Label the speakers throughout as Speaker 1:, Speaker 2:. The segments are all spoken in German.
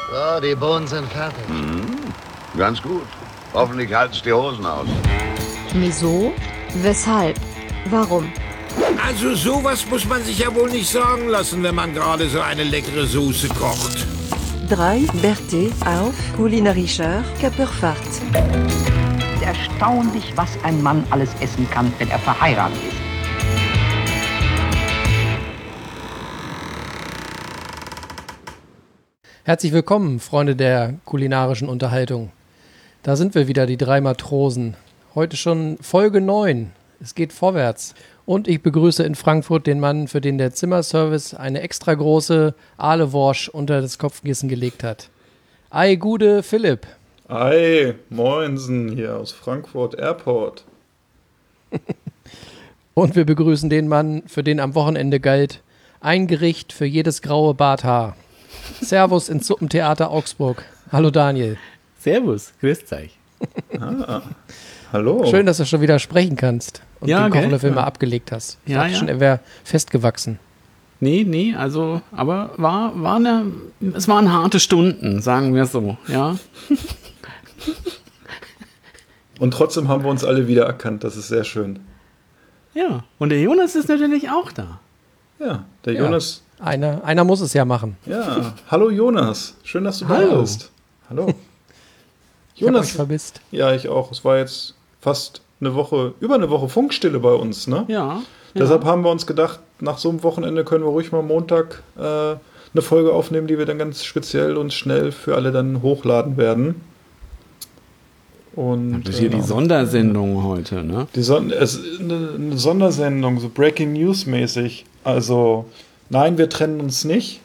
Speaker 1: So, die Bohnen sind fertig.
Speaker 2: Ganz gut. Hoffentlich halten's die Hosen aus.
Speaker 3: Wieso? Weshalb? Warum?
Speaker 4: Also sowas muss man sich ja wohl nicht sagen lassen, wenn man gerade so eine leckere Soße kocht.
Speaker 5: 3 Berthe auf kulinarischer Körperfahrt.
Speaker 6: Erstaunlich, was ein Mann alles essen kann, wenn er verheiratet ist.
Speaker 7: Herzlich willkommen, Freunde der kulinarischen Unterhaltung. Da sind wir wieder, die drei Matrosen. Heute schon Folge 9. Es geht vorwärts. Und ich begrüße in Frankfurt den Mann, für den der Zimmerservice eine extra große Aaleworsch unter das Kopfkissen gelegt hat. Ei, Gude Philipp.
Speaker 8: Ei, moinsen hier aus Frankfurt Airport.
Speaker 7: Und wir begrüßen den Mann, für den am Wochenende galt ein Gericht für jedes graue Barthaar. Servus ins Suppentheater Augsburg. Hallo Daniel.
Speaker 9: Servus, grüßt euch.
Speaker 8: Hallo.
Speaker 7: Schön, dass du schon wieder sprechen kannst und
Speaker 9: Ja,
Speaker 7: den
Speaker 9: gell?
Speaker 7: Kochlöffel mal abgelegt hast. Ich
Speaker 9: Ja,
Speaker 7: dachte
Speaker 9: ja.
Speaker 7: schon, er wäre festgewachsen.
Speaker 9: Nee, also, aber es waren harte Stunden, sagen wir so, ja.
Speaker 8: Und trotzdem haben wir uns alle wieder erkannt, das ist sehr schön.
Speaker 9: Ja, und der Jonas ist natürlich auch da.
Speaker 8: Ja, der
Speaker 7: Ja.
Speaker 8: Jonas.
Speaker 7: Einer muss es ja machen.
Speaker 8: Ja, hallo Jonas. Schön, dass du da
Speaker 9: Hallo.
Speaker 8: bist. Hallo.
Speaker 7: Ich habe euch
Speaker 8: Jonas.
Speaker 7: vermisst.
Speaker 8: Ja, ich auch. Es war jetzt fast über eine Woche Funkstille bei uns, ne?
Speaker 9: Ja.
Speaker 8: Deshalb haben wir uns gedacht, nach so einem Wochenende können wir ruhig mal Montag eine Folge aufnehmen, die wir dann ganz speziell und schnell für alle dann hochladen werden. Und
Speaker 9: Das ist hier die Sondersendung heute, ne?
Speaker 8: es ist eine Sondersendung, so Breaking News mäßig. Also, nein, wir trennen uns nicht.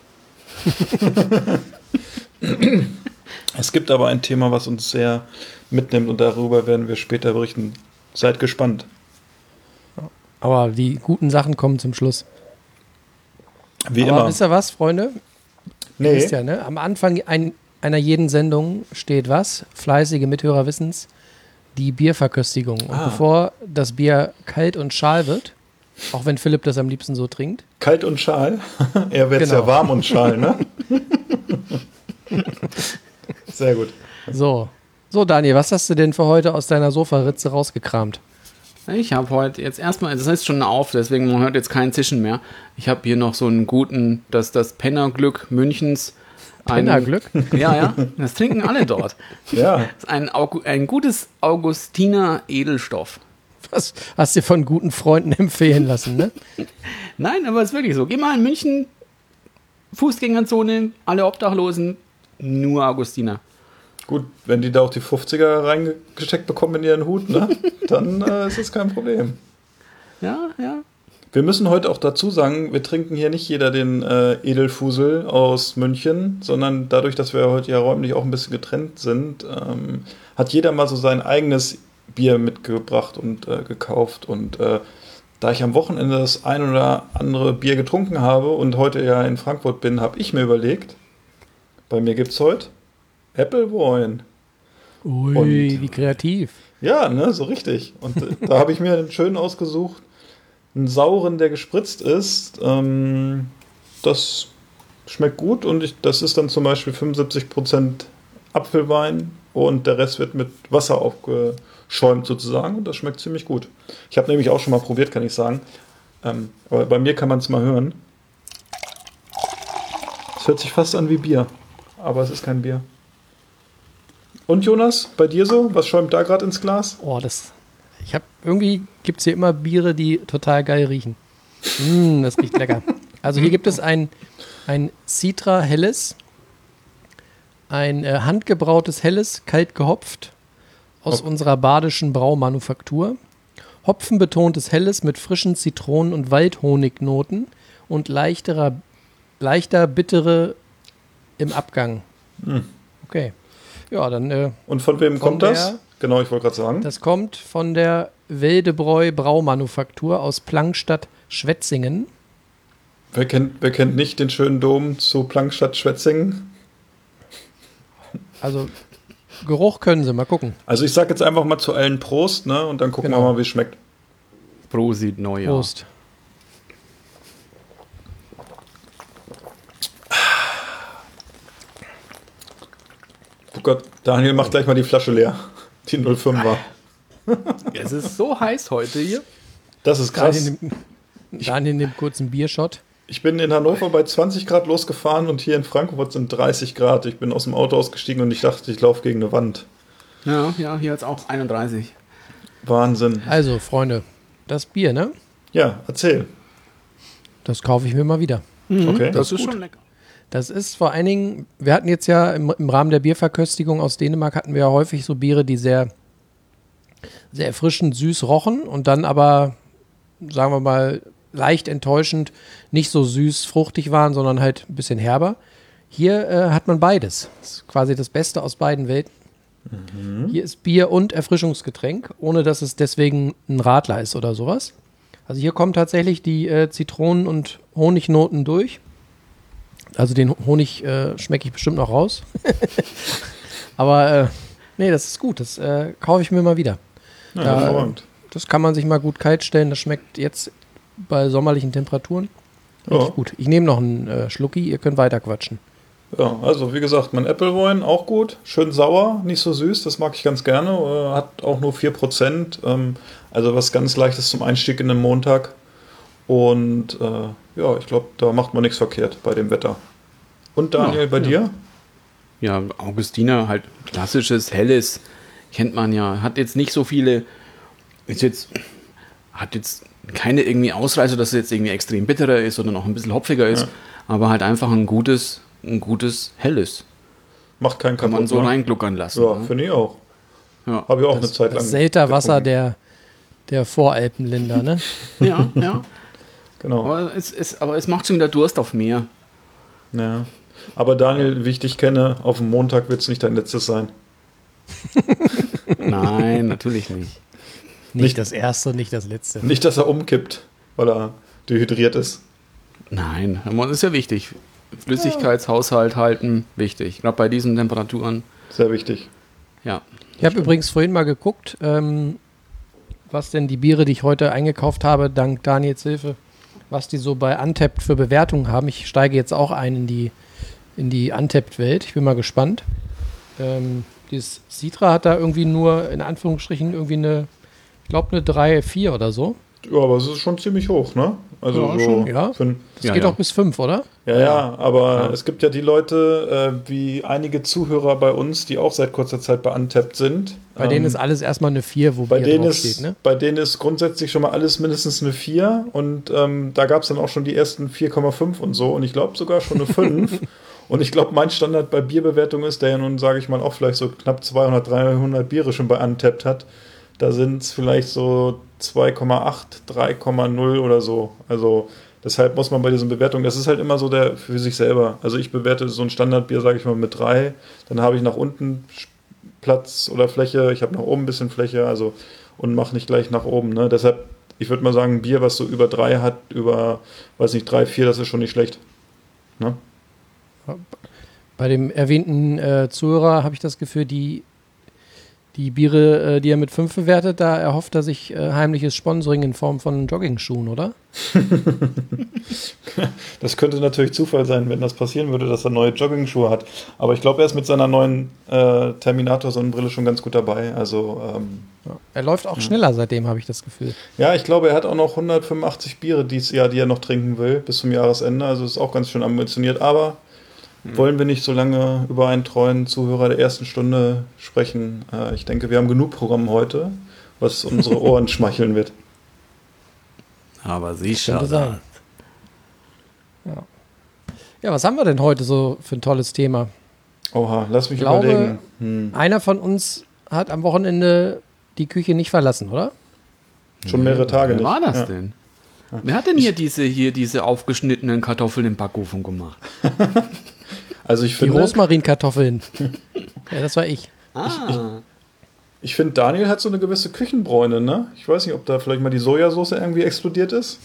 Speaker 8: Es gibt aber ein Thema, was uns sehr mitnimmt und darüber werden wir später berichten. Seid gespannt.
Speaker 7: Aber die guten Sachen kommen zum Schluss.
Speaker 8: Wie
Speaker 7: Aber
Speaker 8: immer.
Speaker 7: wisst ihr was, Freunde? Ihr
Speaker 8: Nee,
Speaker 7: wisst ja, ne? Am Anfang einer jeden Sendung steht was? Fleißige Mithörer wissen's. Die Bierverköstigung. Und bevor das Bier kalt und schal wird, auch wenn Philipp das am liebsten so trinkt,
Speaker 8: kalt und schal. Er wird
Speaker 7: Genau.
Speaker 8: ja warm und schal, ne? Sehr gut.
Speaker 7: so. So, Daniel, was hast du denn für heute aus deiner Sofaritze rausgekramt?
Speaker 9: Ich habe heute jetzt erstmal, das heißt schon auf, deswegen man hört jetzt kein Zischen mehr. Ich habe hier noch so einen guten, das Pennerglück Münchens.
Speaker 7: Pennerglück?
Speaker 9: Ja, das trinken alle dort.
Speaker 8: Ja,
Speaker 9: Das ist ein gutes Augustiner Edelstoff.
Speaker 7: Was hast du dir von guten Freunden empfehlen lassen, ne?
Speaker 9: Nein, aber es ist wirklich so. Geh mal in München, Fußgängerzone, alle Obdachlosen, nur Augustiner.
Speaker 8: gut, wenn die da auch die 50er reingesteckt bekommen in ihren Hut, ne? Dann ist das kein Problem.
Speaker 9: Ja.
Speaker 8: Wir müssen heute auch dazu sagen, wir trinken hier nicht jeder den Edelfusel aus München, sondern dadurch, dass wir heute ja räumlich auch ein bisschen getrennt sind, hat jeder mal so sein eigenes Bier mitgebracht und gekauft. Und da ich am Wochenende das ein oder andere Bier getrunken habe und heute ja in Frankfurt bin, habe ich mir überlegt, bei mir gibt es heute Appleboyne.
Speaker 7: Ui,
Speaker 8: Und-
Speaker 7: wie kreativ.
Speaker 8: Ja, ne, so richtig. Und da habe ich mir einen schönen ausgesucht. Einen sauren, der gespritzt ist. Das schmeckt gut und das ist dann zum Beispiel 75% Apfelwein und der Rest wird mit Wasser aufgeschäumt sozusagen und das schmeckt ziemlich gut. Ich habe nämlich auch schon mal probiert, kann ich sagen. Aber bei mir kann man es mal hören. Es hört sich fast an wie Bier, aber es ist kein Bier. Und Jonas, bei dir so? Was schäumt da gerade ins Glas?
Speaker 7: Oh, irgendwie gibt es hier immer Biere, die total geil riechen. Das riecht lecker. Also hier gibt es ein Citra Helles, ein handgebrautes Helles, kalt gehopft, aus unserer badischen Braumanufaktur. Hopfenbetontes Helles mit frischen Zitronen- und Waldhonignoten und leichter bittere im Abgang. Okay. Ja, dann
Speaker 8: Und von wem kommt das? Genau, ich wollte gerade sagen.
Speaker 7: das kommt von der Wildebräu Braumanufaktur aus Plankstadt-Schwetzingen.
Speaker 8: Wer kennt nicht den schönen Dom zu Plankstadt-Schwetzingen?
Speaker 7: Also Geruch können sie, mal gucken.
Speaker 8: Also ich sag jetzt einfach mal zu allen Prost, ne? Und dann gucken
Speaker 7: Genau.
Speaker 8: wir mal, wie es schmeckt.
Speaker 9: Prosit Neujahr.
Speaker 7: Prost.
Speaker 8: Gott, Daniel macht gleich mal die Flasche leer. Die 05er.
Speaker 9: Es ist so heiß heute hier.
Speaker 8: Das ist krass.
Speaker 7: Daniel nimmt kurz einen Biershot.
Speaker 8: Ich bin in Hannover bei 20 Grad losgefahren und hier in Frankfurt sind 30 Grad. Ich bin aus dem Auto ausgestiegen und ich dachte, ich laufe gegen eine Wand.
Speaker 9: Ja, hier jetzt auch 31.
Speaker 8: Wahnsinn.
Speaker 7: Also, Freunde, das Bier, ne?
Speaker 8: Ja, erzähl.
Speaker 7: Das kaufe ich mir mal wieder.
Speaker 8: Okay,
Speaker 9: Das ist
Speaker 8: gut.
Speaker 9: schon lecker.
Speaker 7: Das ist vor allen Dingen, wir hatten jetzt ja im Rahmen der Bierverköstigung aus Dänemark hatten wir ja häufig so Biere, die sehr, sehr erfrischend süß rochen und dann aber, sagen wir mal, leicht enttäuschend nicht so süß, fruchtig waren, sondern halt ein bisschen herber. Hier hat man beides. Das ist quasi das Beste aus beiden Welten. Hier ist Bier und Erfrischungsgetränk, ohne dass es deswegen ein Radler ist oder sowas. Also hier kommen tatsächlich die Zitronen- und Honignoten durch. Also den Honig schmecke ich bestimmt noch raus. Aber nee, das ist gut. Das kaufe ich mir mal wieder.
Speaker 8: Ja, hervorragend.
Speaker 7: Das kann man sich mal gut kalt stellen. Das schmeckt jetzt bei sommerlichen Temperaturen richtig
Speaker 8: Ja.
Speaker 7: gut. Ich nehme noch einen Schlucki. Ihr könnt weiter quatschen.
Speaker 8: Ja, also wie gesagt, mein Appleboy auch gut. Schön sauer, nicht so süß, das mag ich ganz gerne. Hat auch nur 4%. Also was ganz Leichtes zum Einstieg in den Montag. Und ja, ich glaube, da macht man nichts verkehrt bei dem Wetter. Und Daniel,
Speaker 9: Ja,
Speaker 8: bei
Speaker 9: ja.
Speaker 8: dir?
Speaker 9: Ja, Augustiner, halt klassisches, helles, kennt man ja. Hat jetzt nicht so viele, hat jetzt keine irgendwie Ausreißer, dass es jetzt irgendwie extrem bitterer ist oder noch ein bisschen hopfiger ist,
Speaker 8: Ja.
Speaker 9: aber halt einfach ein gutes helles.
Speaker 8: Macht keinen
Speaker 9: Kann
Speaker 8: kaputt.
Speaker 9: man so
Speaker 8: ne?
Speaker 9: reingluckern lassen.
Speaker 8: Ja,
Speaker 9: ne?
Speaker 8: finde ich auch.
Speaker 9: Ja.
Speaker 8: Habe ich auch eine Zeit lang.
Speaker 7: Das Selterwasser
Speaker 8: getrunken.
Speaker 7: der Voralpenländer, ne?
Speaker 9: Ja, ja.
Speaker 8: Genau.
Speaker 9: Aber es macht schon wieder Durst auf mehr.
Speaker 8: Ja. Aber Daniel, wie ich dich kenne, auf dem Montag wird es nicht dein letztes sein.
Speaker 9: Nein, natürlich nicht.
Speaker 7: Nicht das erste, nicht das letzte.
Speaker 8: Nicht, dass er umkippt, weil er dehydriert ist.
Speaker 9: Nein, das ist ja wichtig. Flüssigkeitshaushalt halten, wichtig. Gerade bei diesen Temperaturen.
Speaker 8: Sehr wichtig.
Speaker 9: Ja.
Speaker 7: Ich habe übrigens vorhin mal geguckt, was denn die Biere, die ich heute eingekauft habe, dank Daniels Hilfe, was die so bei Untappd für Bewertungen haben. Ich steige jetzt auch ein in die Untappd-Welt. Ich bin mal gespannt. Dieses Citra hat da irgendwie nur, in Anführungsstrichen, irgendwie eine 3, 4 oder so.
Speaker 8: Ja, aber es ist schon ziemlich hoch, ne? Also
Speaker 7: Ja,
Speaker 8: so
Speaker 7: schon, ja.
Speaker 8: für-
Speaker 7: Das
Speaker 9: Ja,
Speaker 7: geht
Speaker 9: ja.
Speaker 7: auch bis 5, oder?
Speaker 8: ja, aber
Speaker 9: Ja.
Speaker 8: es gibt ja die Leute, wie einige Zuhörer bei uns, die auch seit kurzer Zeit bei Untappd sind.
Speaker 7: Bei denen ist alles erstmal eine 4, wo
Speaker 8: bei
Speaker 7: Bier
Speaker 8: denen
Speaker 7: draufsteht,
Speaker 8: ist,
Speaker 7: ne?
Speaker 8: bei denen ist grundsätzlich schon mal alles mindestens eine 4 und da gab es dann auch schon die ersten 4,5 und so und ich glaube sogar schon eine 5. Und ich glaube, mein Standard bei Bierbewertung ist, der ja nun, sage ich mal, auch vielleicht so knapp 200, 300 Biere schon bei Untappd hat. Da sind es vielleicht so 2,8, 3,0 oder so. Also deshalb muss man bei diesen Bewertungen, das ist halt immer so der für sich selber. Also ich bewerte so ein Standardbier, sage ich mal, mit 3. Dann habe ich nach unten Platz oder Fläche. Ich habe nach oben ein bisschen Fläche, also und mache nicht gleich nach oben. Ne? Deshalb, ich würde mal sagen, ein Bier, was so über 3 hat, über, weiß nicht, 3, 4, das ist schon nicht schlecht. Ne?
Speaker 7: Bei dem erwähnten Zuhörer habe ich das Gefühl, die Biere, die er mit 5 bewertet, da erhofft er sich heimliches Sponsoring in Form von Jogging-Schuhen, oder?
Speaker 8: Das könnte natürlich Zufall sein, wenn das passieren würde, dass er neue Jogging-Schuhe hat. Aber ich glaube, er ist mit seiner neuen Terminator-Sonnenbrille schon ganz gut dabei. Also
Speaker 7: Ja. Er läuft auch schneller seitdem, habe ich das Gefühl.
Speaker 8: ja, ich glaube, er hat auch noch 185 Biere dieses Jahr, die er noch trinken will, bis zum Jahresende. Also ist auch ganz schön ambitioniert. Aber wollen wir nicht so lange über einen treuen Zuhörer der ersten Stunde sprechen? Ich denke, wir haben genug Programm heute, was unsere Ohren schmeicheln wird.
Speaker 9: Aber sicher.
Speaker 7: Könnte sein. Ja, was haben wir denn heute so für ein tolles Thema?
Speaker 8: Oha, lass mich
Speaker 7: Ich glaube,
Speaker 8: überlegen.
Speaker 7: Einer von uns hat am Wochenende die Küche nicht verlassen, oder?
Speaker 8: Schon mehrere Tage
Speaker 9: Wer
Speaker 8: nicht.
Speaker 9: war das
Speaker 8: Ja.
Speaker 9: denn? Wer hat denn hier diese aufgeschnittenen Kartoffeln im Backofen gemacht?
Speaker 8: Also ich
Speaker 7: Die
Speaker 8: finde,
Speaker 7: Rosmarinkartoffeln. Ja, das war ich.
Speaker 8: ich finde, Daniel hat so eine gewisse Küchenbräune, ne? Ich weiß nicht, ob da vielleicht mal die Sojasauce irgendwie explodiert ist.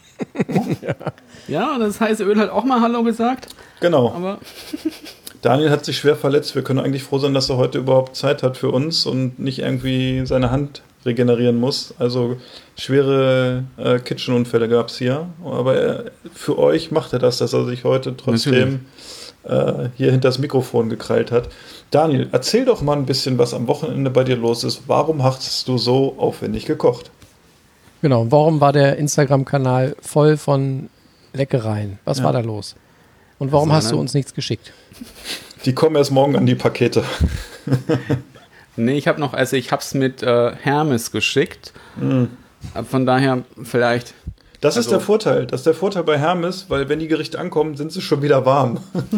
Speaker 9: Ja, das heiße Öl hat auch mal Hallo gesagt,
Speaker 8: Genau.
Speaker 9: aber
Speaker 8: Daniel hat sich schwer verletzt. Wir können eigentlich froh sein, dass er heute überhaupt Zeit hat für uns und nicht irgendwie seine Hand regenerieren muss. Also schwere Kitchenunfälle gab es hier. Aber für euch macht er das, dass er sich heute trotzdem hier hinter das Mikrofon gekrallt hat. Daniel, erzähl doch mal ein bisschen, was am Wochenende bei dir los ist. Warum hast du so aufwendig gekocht?
Speaker 7: Genau, warum war der Instagram-Kanal voll von Leckereien? Was war da los? Und warum hast du uns nichts geschickt?
Speaker 8: Die kommen erst morgen an die Pakete.
Speaker 9: Nee, ich hab's mit Hermes geschickt. Von daher vielleicht...
Speaker 8: Das ist der Vorteil. Das ist der Vorteil bei Hermes, weil wenn die Gerichte ankommen, sind sie schon wieder warm.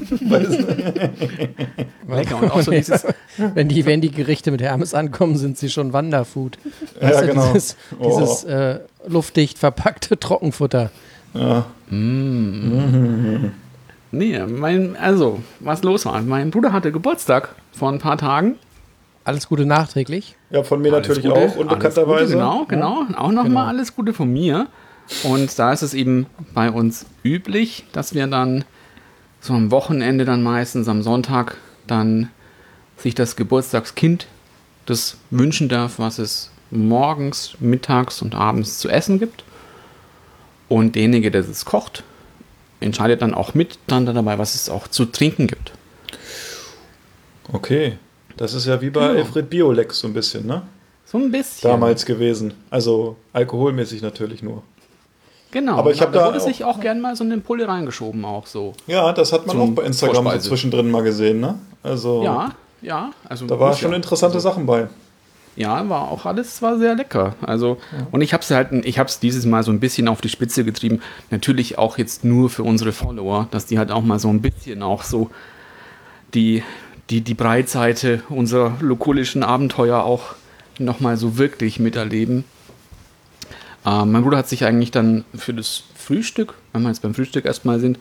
Speaker 9: Lecker. Und auch so dieses,
Speaker 7: wenn die Gerichte mit Hermes ankommen, sind sie schon Wanderfood.
Speaker 8: Ja,
Speaker 7: Weißt du,
Speaker 8: genau.
Speaker 7: Dieses luftdicht verpackte Trockenfutter.
Speaker 8: Ja.
Speaker 9: nee, was los war. Mein Bruder hatte Geburtstag vor ein paar Tagen.
Speaker 7: Alles Gute nachträglich.
Speaker 8: Ja, von mir
Speaker 9: Alles
Speaker 8: natürlich
Speaker 9: Gute,
Speaker 8: auch, unbekannterweise.
Speaker 9: Alles Gute, genau. Auch nochmal alles Gute von mir. Und da ist es eben bei uns üblich, dass wir dann so am Wochenende dann meistens am Sonntag dann sich das Geburtstagskind das wünschen darf, was es morgens, mittags und abends zu essen gibt. Und derjenige, der es kocht, entscheidet dann auch mit dann dabei, was es auch zu trinken gibt.
Speaker 8: Okay. Das ist ja wie bei Elfried Biolex so ein bisschen, ne?
Speaker 9: So ein bisschen.
Speaker 8: Damals gewesen. Also alkoholmäßig natürlich nur.
Speaker 9: Genau.
Speaker 8: Aber ich habe
Speaker 9: da
Speaker 8: da
Speaker 9: wurde sich auch gern mal so eine Pulle reingeschoben auch so.
Speaker 8: Ja, das hat man
Speaker 9: Zum
Speaker 8: auch bei Instagram so
Speaker 9: Vorspeise.
Speaker 8: zwischendrin mal gesehen, ne? Also
Speaker 9: Ja. Also
Speaker 8: da waren
Speaker 9: muss
Speaker 8: schon
Speaker 9: ja.
Speaker 8: interessante Sachen bei.
Speaker 9: Ja, war auch alles, war sehr lecker. Also, und ich habe es dieses Mal so ein bisschen auf die Spitze getrieben. Natürlich auch jetzt nur für unsere Follower, dass die halt auch mal so ein bisschen auch so die Breitseite unserer lokulischen Abenteuer auch nochmal so wirklich miterleben. Mein Bruder hat sich eigentlich dann für das Frühstück, wenn wir jetzt beim Frühstück erstmal sind,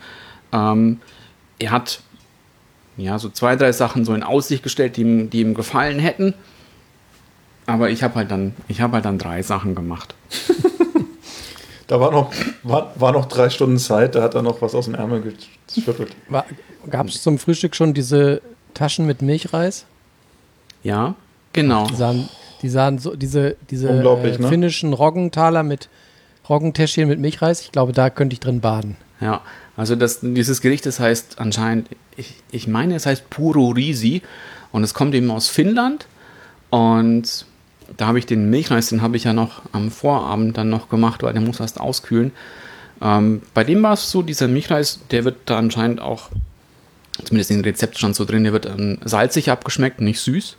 Speaker 9: er hat ja so 2, 3 Sachen so in Aussicht gestellt, die ihm gefallen hätten. Aber ich habe halt dann 3 Sachen gemacht.
Speaker 8: Da war noch 3 Stunden Zeit, da hat er noch was aus dem Ärmel geschüttelt.
Speaker 7: Gab es zum Frühstück schon diese Taschen mit Milchreis?
Speaker 9: Ja, genau.
Speaker 7: Die sahen so, diese
Speaker 8: Unglaublich, ne?
Speaker 7: finnischen Roggenthaler mit Roggentäschchen mit Milchreis. Ich glaube, da könnte ich drin baden.
Speaker 9: Ja, also dieses Gericht, das heißt anscheinend, ich meine, es heißt Puro Risi und es kommt eben aus Finnland und da habe ich den Milchreis, den habe ich ja noch am Vorabend dann noch gemacht, weil der muss erst auskühlen. Bei dem war es so, dieser Milchreis, der wird da anscheinend auch, zumindest in dem Rezept stand so drin, der wird salzig abgeschmeckt, nicht süß.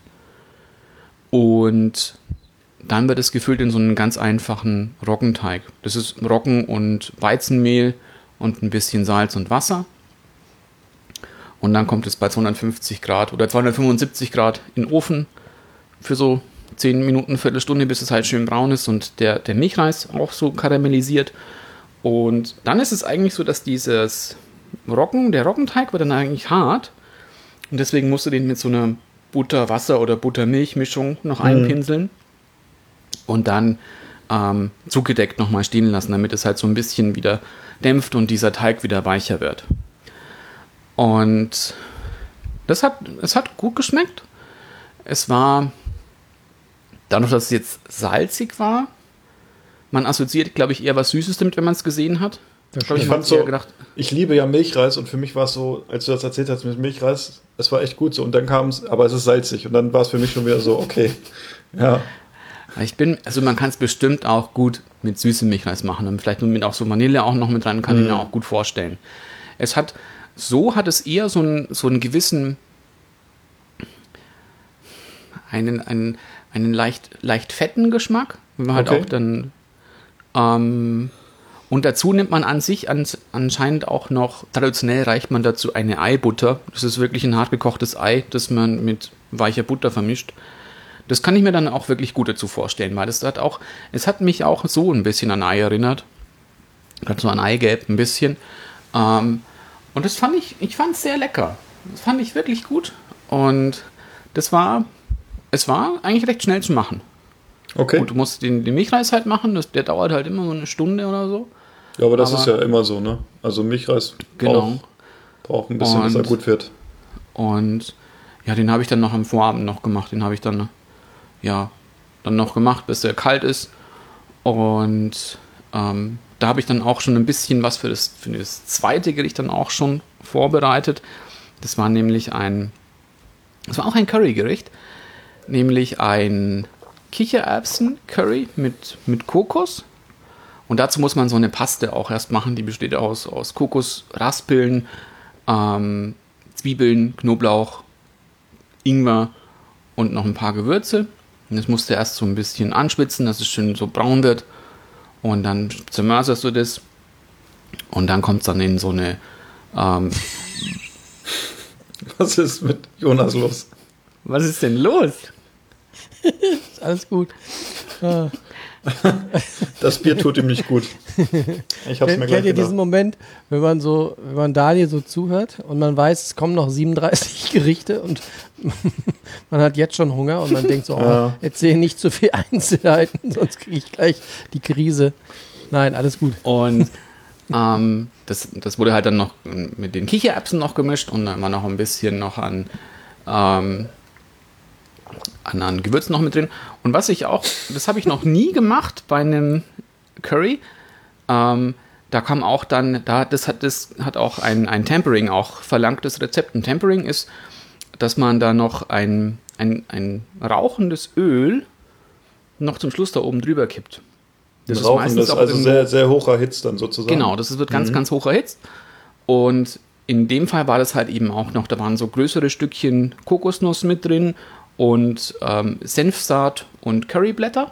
Speaker 9: Und dann wird es gefüllt in so einen ganz einfachen Roggenteig. Das ist Roggen und Weizenmehl und ein bisschen Salz und Wasser. Und dann kommt es bei 250 Grad oder 275 Grad in den Ofen für so 10 Minuten, Viertelstunde, bis es halt schön braun ist und der Milchreis auch so karamellisiert. Und dann ist es eigentlich so, dass der Roggenteig wird dann eigentlich hart. Und deswegen musst du den mit so einer Butter-Wasser- oder Butter-Milch-Mischung noch einpinseln und dann zugedeckt nochmal stehen lassen, damit es halt so ein bisschen wieder dämpft und dieser Teig wieder weicher wird. Und es hat gut geschmeckt. Es war, dadurch, dass es jetzt salzig war, man assoziiert, glaube ich, eher was Süßes damit, wenn man es gesehen hat.
Speaker 8: Ich liebe ja Milchreis und für mich war es so, als du das erzählt hast mit Milchreis, es war echt gut so und dann kam es, aber es ist salzig und dann war es für mich schon wieder so, okay, ja.
Speaker 9: Man kann es bestimmt auch gut mit süßem Milchreis machen und vielleicht mit auch so Vanille auch noch mit rein, kann ich mir auch gut vorstellen. Es hat eher so einen gewissen, einen leicht fetten Geschmack, wenn man halt auch dann und dazu nimmt man an sich anscheinend auch noch, traditionell reicht man dazu eine Eibutter. Das ist wirklich ein hart gekochtes Ei, das man mit weicher Butter vermischt. Das kann ich mir dann auch wirklich gut dazu vorstellen, weil es hat mich auch so ein bisschen an Ei erinnert. Gerade so an Eigelb ein bisschen. Und das fand ich fand es sehr lecker. Das fand ich wirklich gut. Und es war eigentlich recht schnell zu machen.
Speaker 8: Okay.
Speaker 9: Und du musst den Milchreis halt machen, der dauert halt immer so eine Stunde oder so.
Speaker 8: Ja, aber das ist ja immer so, ne? Also Milchreis braucht ein bisschen, bis er gut wird.
Speaker 9: Und ja, den habe ich dann noch am Vorabend noch gemacht. Den habe ich dann noch gemacht, bis er kalt ist. Und da habe ich dann auch schon ein bisschen was für das zweite Gericht dann auch schon vorbereitet. Das war nämlich das war auch ein Currygericht, nämlich ein Kichererbsen-Curry mit Kokos. Und dazu muss man so eine Paste auch erst machen, die besteht aus Kokosraspeln, Zwiebeln, Knoblauch, Ingwer und noch ein paar Gewürze. Und das musst du erst so ein bisschen anschwitzen, dass es schön so braun wird. Und dann zermörserst du das. Und dann kommt es dann in so eine...
Speaker 8: Was ist mit Jonas los?
Speaker 9: Was ist denn los?
Speaker 7: Ist alles gut.
Speaker 8: Das Bier tut ihm nicht gut. Ich hab's mir gleich
Speaker 7: Kennt ihr
Speaker 8: gedacht.
Speaker 7: diesen Moment, wenn man Daniel so zuhört und man weiß, es kommen noch 37 Gerichte und man hat jetzt schon Hunger und man denkt so, erzähl nicht zu viel Einzelheiten, sonst kriege ich gleich die Krise. Nein, alles gut.
Speaker 9: Und das wurde halt dann noch mit den Kichererbsen noch gemischt und dann war noch ein bisschen noch an Gewürzen noch mit drin. Und was ich auch, das habe ich noch nie gemacht bei einem Curry, da kam auch dann, das hat auch ein Tempering auch verlangt, das Rezept. Ein Tempering ist, dass man da noch ein rauchendes Öl noch zum Schluss da oben drüber kippt. Das ist meistens auch
Speaker 8: also sehr, sehr hoch erhitzt dann sozusagen.
Speaker 9: Genau, das wird ganz, ganz hoch erhitzt. Und in dem Fall war das halt eben auch noch, da waren so größere Stückchen Kokosnuss mit drin und Senfsaat und Curryblätter.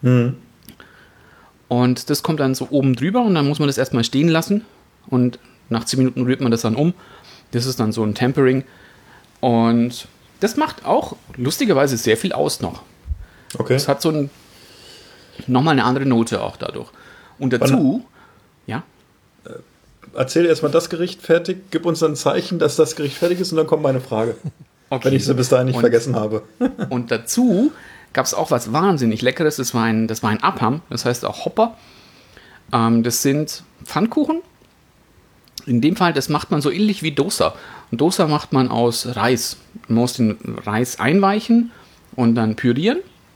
Speaker 9: Und das kommt dann so oben drüber und dann muss man das erstmal stehen lassen und nach 10 Minuten rührt man das dann um. Das ist dann so ein Tempering und das macht auch lustigerweise sehr viel aus noch.
Speaker 8: Okay.
Speaker 9: Das hat so nochmal eine andere Note auch dadurch. Und dazu, ja.
Speaker 8: Erzähl erstmal das Gericht fertig, gib uns dann ein Zeichen, dass das Gericht fertig ist und dann kommt meine Frage.
Speaker 9: Okay.
Speaker 8: Wenn ich sie bis dahin nicht vergessen habe.
Speaker 9: Und dazu gab es auch was wahnsinnig Leckeres. Das war ein Appam, das heißt auch Hopper. Das sind Pfannkuchen. In dem Fall, das macht man so ähnlich wie Dosa. Und Dosa macht man aus Reis. Man muss den Reis einweichen und dann pürieren.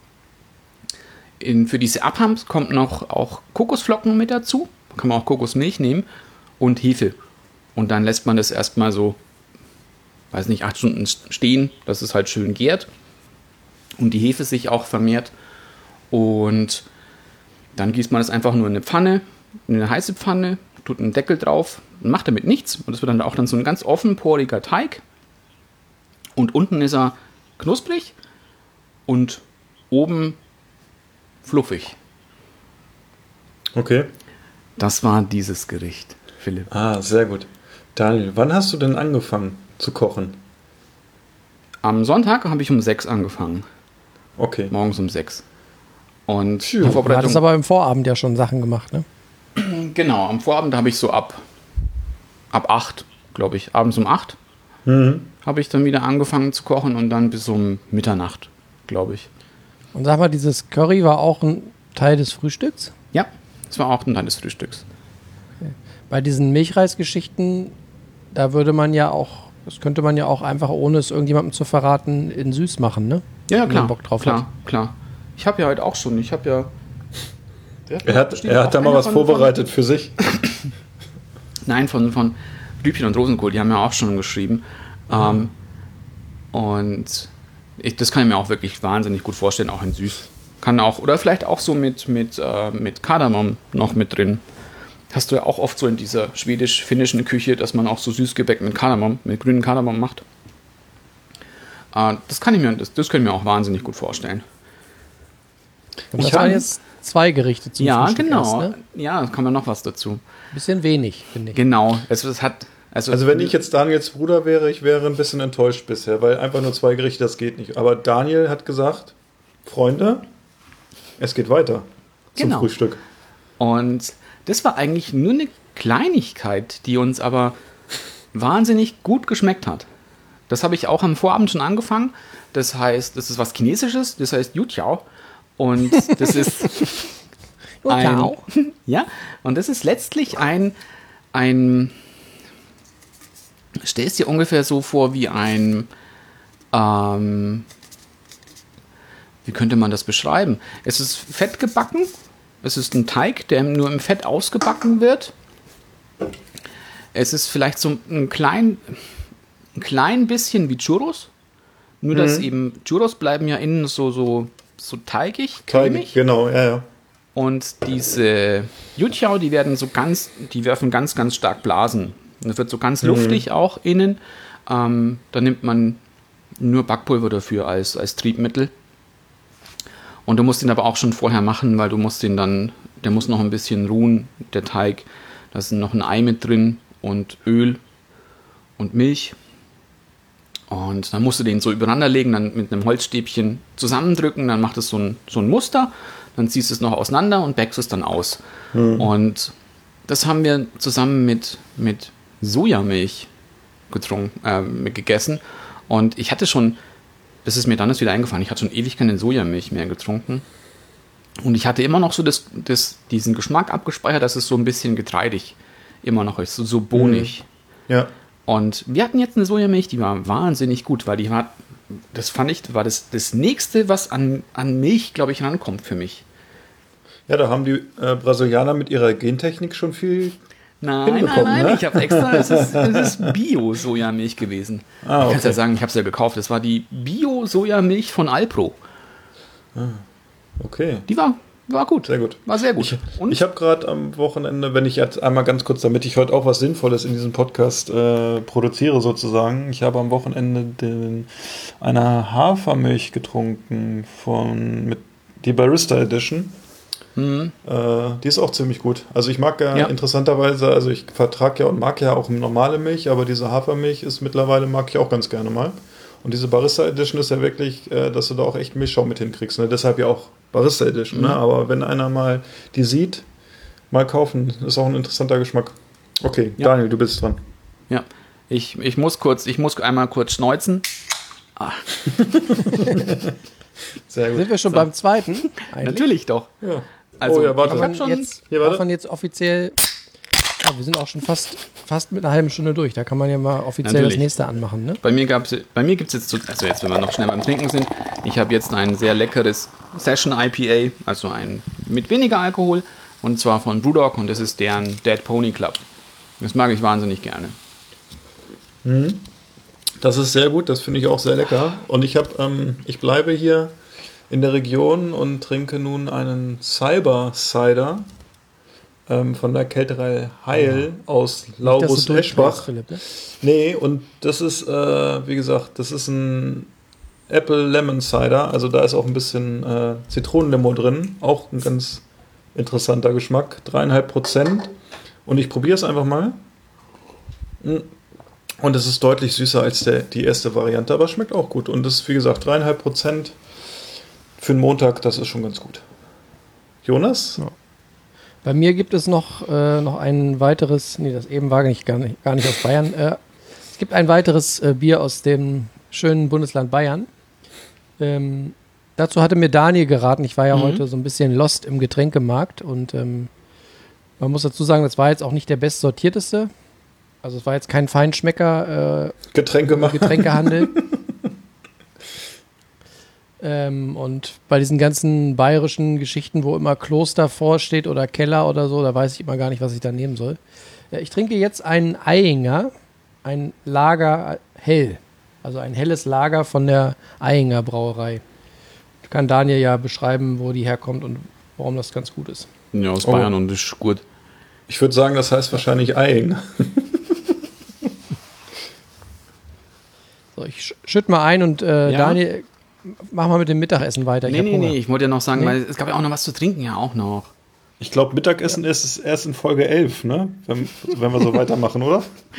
Speaker 9: Für diese Appams kommt noch auch Kokosflocken mit dazu. Da kann man auch Kokosmilch nehmen und Hefe. Und dann lässt man das erstmal so, 8 Stunden stehen, dass es halt schön gärt und die Hefe sich auch vermehrt. Und dann gießt man das einfach nur in eine heiße Pfanne, tut einen Deckel drauf und macht damit nichts. Und das wird dann auch dann so ein ganz offenporiger Teig. Und unten ist er knusprig und oben fluffig.
Speaker 8: Okay.
Speaker 9: Das war dieses Gericht, Philipp.
Speaker 8: Ah, sehr gut. Daniel, wann hast du denn angefangen zu kochen?
Speaker 9: Am Sonntag habe ich um 6 angefangen.
Speaker 8: Okay.
Speaker 9: Morgens um 6. Und die
Speaker 7: Du
Speaker 9: Vorbereitung...
Speaker 7: hattest aber im Vorabend ja schon Sachen gemacht, ne?
Speaker 9: Genau, am Vorabend habe ich so ab 8, glaube ich, abends um 8 habe ich dann wieder angefangen zu kochen und dann bis um Mitternacht, glaube ich.
Speaker 7: Und sag mal, dieses Curry war auch ein Teil des Frühstücks?
Speaker 9: Ja, das war auch ein Teil des Frühstücks.
Speaker 7: Bei diesen Milchreisgeschichten, da würde man ja auch, das könnte man ja auch einfach, ohne es irgendjemandem zu verraten, in süß machen, ne?
Speaker 9: Ja,
Speaker 7: Wenn
Speaker 9: klar.
Speaker 7: man Bock drauf
Speaker 9: klar,
Speaker 7: hat.
Speaker 9: klar. Ich habe ja heute auch schon,
Speaker 8: Er hat da mal was vorbereitet für sich.
Speaker 9: Nein, von Rübchen und Rosenkohl, die haben ja auch schon geschrieben. Und das kann ich mir auch wirklich wahnsinnig gut vorstellen, auch in süß. Kann auch, oder vielleicht auch so mit Kardamom noch mit drin. Hast du ja auch oft so in dieser schwedisch-finnischen Küche, dass man auch so Süßgebäck mit grünen Kardamom macht. Das kann ich mir auch wahnsinnig gut vorstellen.
Speaker 7: Und das waren jetzt 2 Gerichte zum
Speaker 9: Ja,
Speaker 7: Frühstück
Speaker 9: genau.
Speaker 7: erst, ne?
Speaker 9: Ja, da kann man noch was dazu.
Speaker 7: Bisschen wenig, finde ich.
Speaker 9: Genau.
Speaker 8: Also wenn ich jetzt Daniels Bruder wäre, ich wäre ein bisschen enttäuscht bisher, weil einfach nur 2 Gerichte, das geht nicht. Aber Daniel hat gesagt, Freunde, es geht weiter zum
Speaker 9: Genau.
Speaker 8: Frühstück.
Speaker 9: Und das war eigentlich nur eine Kleinigkeit, die uns aber wahnsinnig gut geschmeckt hat. Das habe ich auch am Vorabend schon angefangen. Das heißt, das ist was Chinesisches, das heißt Youtiao. Und das ist ja, und das ist letztlich stell es dir ungefähr so vor wie wie könnte man das beschreiben? Es ist fett gebacken. Es ist ein Teig, der nur im Fett ausgebacken wird. Es ist vielleicht so ein klein, ein klein bisschen wie Churros. Nur, dass eben Churros bleiben ja innen so teigig, cremig.
Speaker 8: Genau, ja.
Speaker 9: Und diese Youtiao, die werfen ganz, ganz stark Blasen. Und das wird so ganz luftig auch innen. Da nimmt man nur Backpulver dafür als Triebmittel. Und du musst ihn aber auch schon vorher machen, weil der muss noch ein bisschen ruhen, der Teig. Da ist noch ein Ei mit drin und Öl und Milch. Und dann musst du den so übereinander legen, dann mit einem Holzstäbchen zusammendrücken, dann macht es so ein Muster, dann ziehst du es noch auseinander und backst es dann aus. Und das haben wir zusammen mit Sojamilch gegessen. Und ich hatte schon, das ist mir dann wieder eingefallen, ich hatte schon ewig keine Sojamilch mehr getrunken. Und ich hatte immer noch so diesen Geschmack abgespeichert, dass es so ein bisschen getreidig immer noch ist, so bohnig.
Speaker 8: Ja.
Speaker 9: Und wir hatten jetzt eine Sojamilch, die war wahnsinnig gut, weil war das Nächste, was an Milch, glaube ich, rankommt für mich.
Speaker 8: Ja, da haben die Brasilianer mit ihrer Gentechnik schon viel
Speaker 9: Nein,
Speaker 8: ne?
Speaker 9: ich habe extra, es ist Bio-Sojamilch gewesen.
Speaker 8: Okay.
Speaker 9: Du kannst ja sagen, ich habe es ja gekauft, das war die Bio-Sojamilch von Alpro.
Speaker 8: Okay.
Speaker 9: Die war gut.
Speaker 8: Sehr gut.
Speaker 9: War sehr gut.
Speaker 8: Ich habe gerade am Wochenende, wenn ich jetzt einmal ganz kurz, damit ich heute auch was Sinnvolles in diesem Podcast produziere sozusagen, ich habe am Wochenende eine Hafermilch getrunken mit die Barista Edition. Die ist auch ziemlich gut. Also ich mag ja interessanterweise, also ich vertrage ja und mag ja auch normale Milch, aber diese Hafermilch ist mittlerweile, mag ich auch ganz gerne mal. Und diese Barista Edition ist ja wirklich, dass du da auch echt Milchschaum mit hinkriegst. Ne? Deshalb ja auch Barista Edition. Ne? Aber wenn einer mal die sieht, mal kaufen. Ist auch ein interessanter Geschmack. Okay, ja. Daniel, du bist dran.
Speaker 9: Ja, ich muss einmal kurz schneuzen.
Speaker 8: Sehr gut.
Speaker 7: Sind wir schon beim zweiten? Eigentlich?
Speaker 9: Natürlich doch.
Speaker 8: Ja.
Speaker 9: Also,
Speaker 8: warte.
Speaker 7: Darf man jetzt offiziell... Ja, wir sind auch schon fast mit einer halben Stunde durch. Da kann man ja mal offiziell das nächste anmachen, ne?
Speaker 9: Bei mir gibt es jetzt, also jetzt, wenn wir noch schnell beim Trinken sind, ich habe jetzt ein sehr leckeres Session IPA, also ein mit weniger Alkohol, und zwar von Brewdog, und das ist deren Dead Pony Club. Das mag ich wahnsinnig gerne.
Speaker 8: Das ist sehr gut, das finde ich auch sehr lecker. Und ich bleibe hier in der Region und trinke nun einen Cyber Cider von der Kälterei Heil aus Laurus-Eschbach.
Speaker 7: Ne?
Speaker 8: Nee, und das ist, wie gesagt, das ist ein Apple Lemon Cider. Also da ist auch ein bisschen Zitronenlimo drin. Auch ein ganz interessanter Geschmack. 3,5%. Und ich probiere es einfach mal. Und es ist deutlich süßer als die erste Variante, aber schmeckt auch gut. Und das ist, wie gesagt, 3,5% für einen Montag, das ist schon ganz gut. Jonas?
Speaker 7: Ja. Bei mir gibt es noch ein weiteres, das eben war gar nicht aus Bayern. Es gibt ein weiteres Bier aus dem schönen Bundesland Bayern. Dazu hatte mir Daniel geraten, ich war ja heute so ein bisschen lost im Getränkemarkt und man muss dazu sagen, das war jetzt auch nicht der bestsortierteste. Also es war jetzt kein Feinschmecker Getränkehandel. Und bei diesen ganzen bayerischen Geschichten, wo immer Kloster vorsteht oder Keller oder so, da weiß ich immer gar nicht, was ich da nehmen soll. Ich trinke jetzt einen Eyinger, ein Lager hell. Also ein helles Lager von der Eyinger Brauerei. Kann Daniel ja beschreiben, wo die herkommt und warum das ganz gut ist.
Speaker 9: Ja, aus Bayern und ist gut.
Speaker 8: Ich würde sagen, das heißt wahrscheinlich Eying.
Speaker 7: So, ich schütte mal ein und Daniel, mach mal mit dem Mittagessen weiter.
Speaker 9: Nee, ich wollte ja noch sagen, weil es gab ja auch noch was zu trinken, ja auch noch.
Speaker 8: Ich glaube, Mittagessen ist erst in Folge 11, ne? Wenn wir so weitermachen, oder?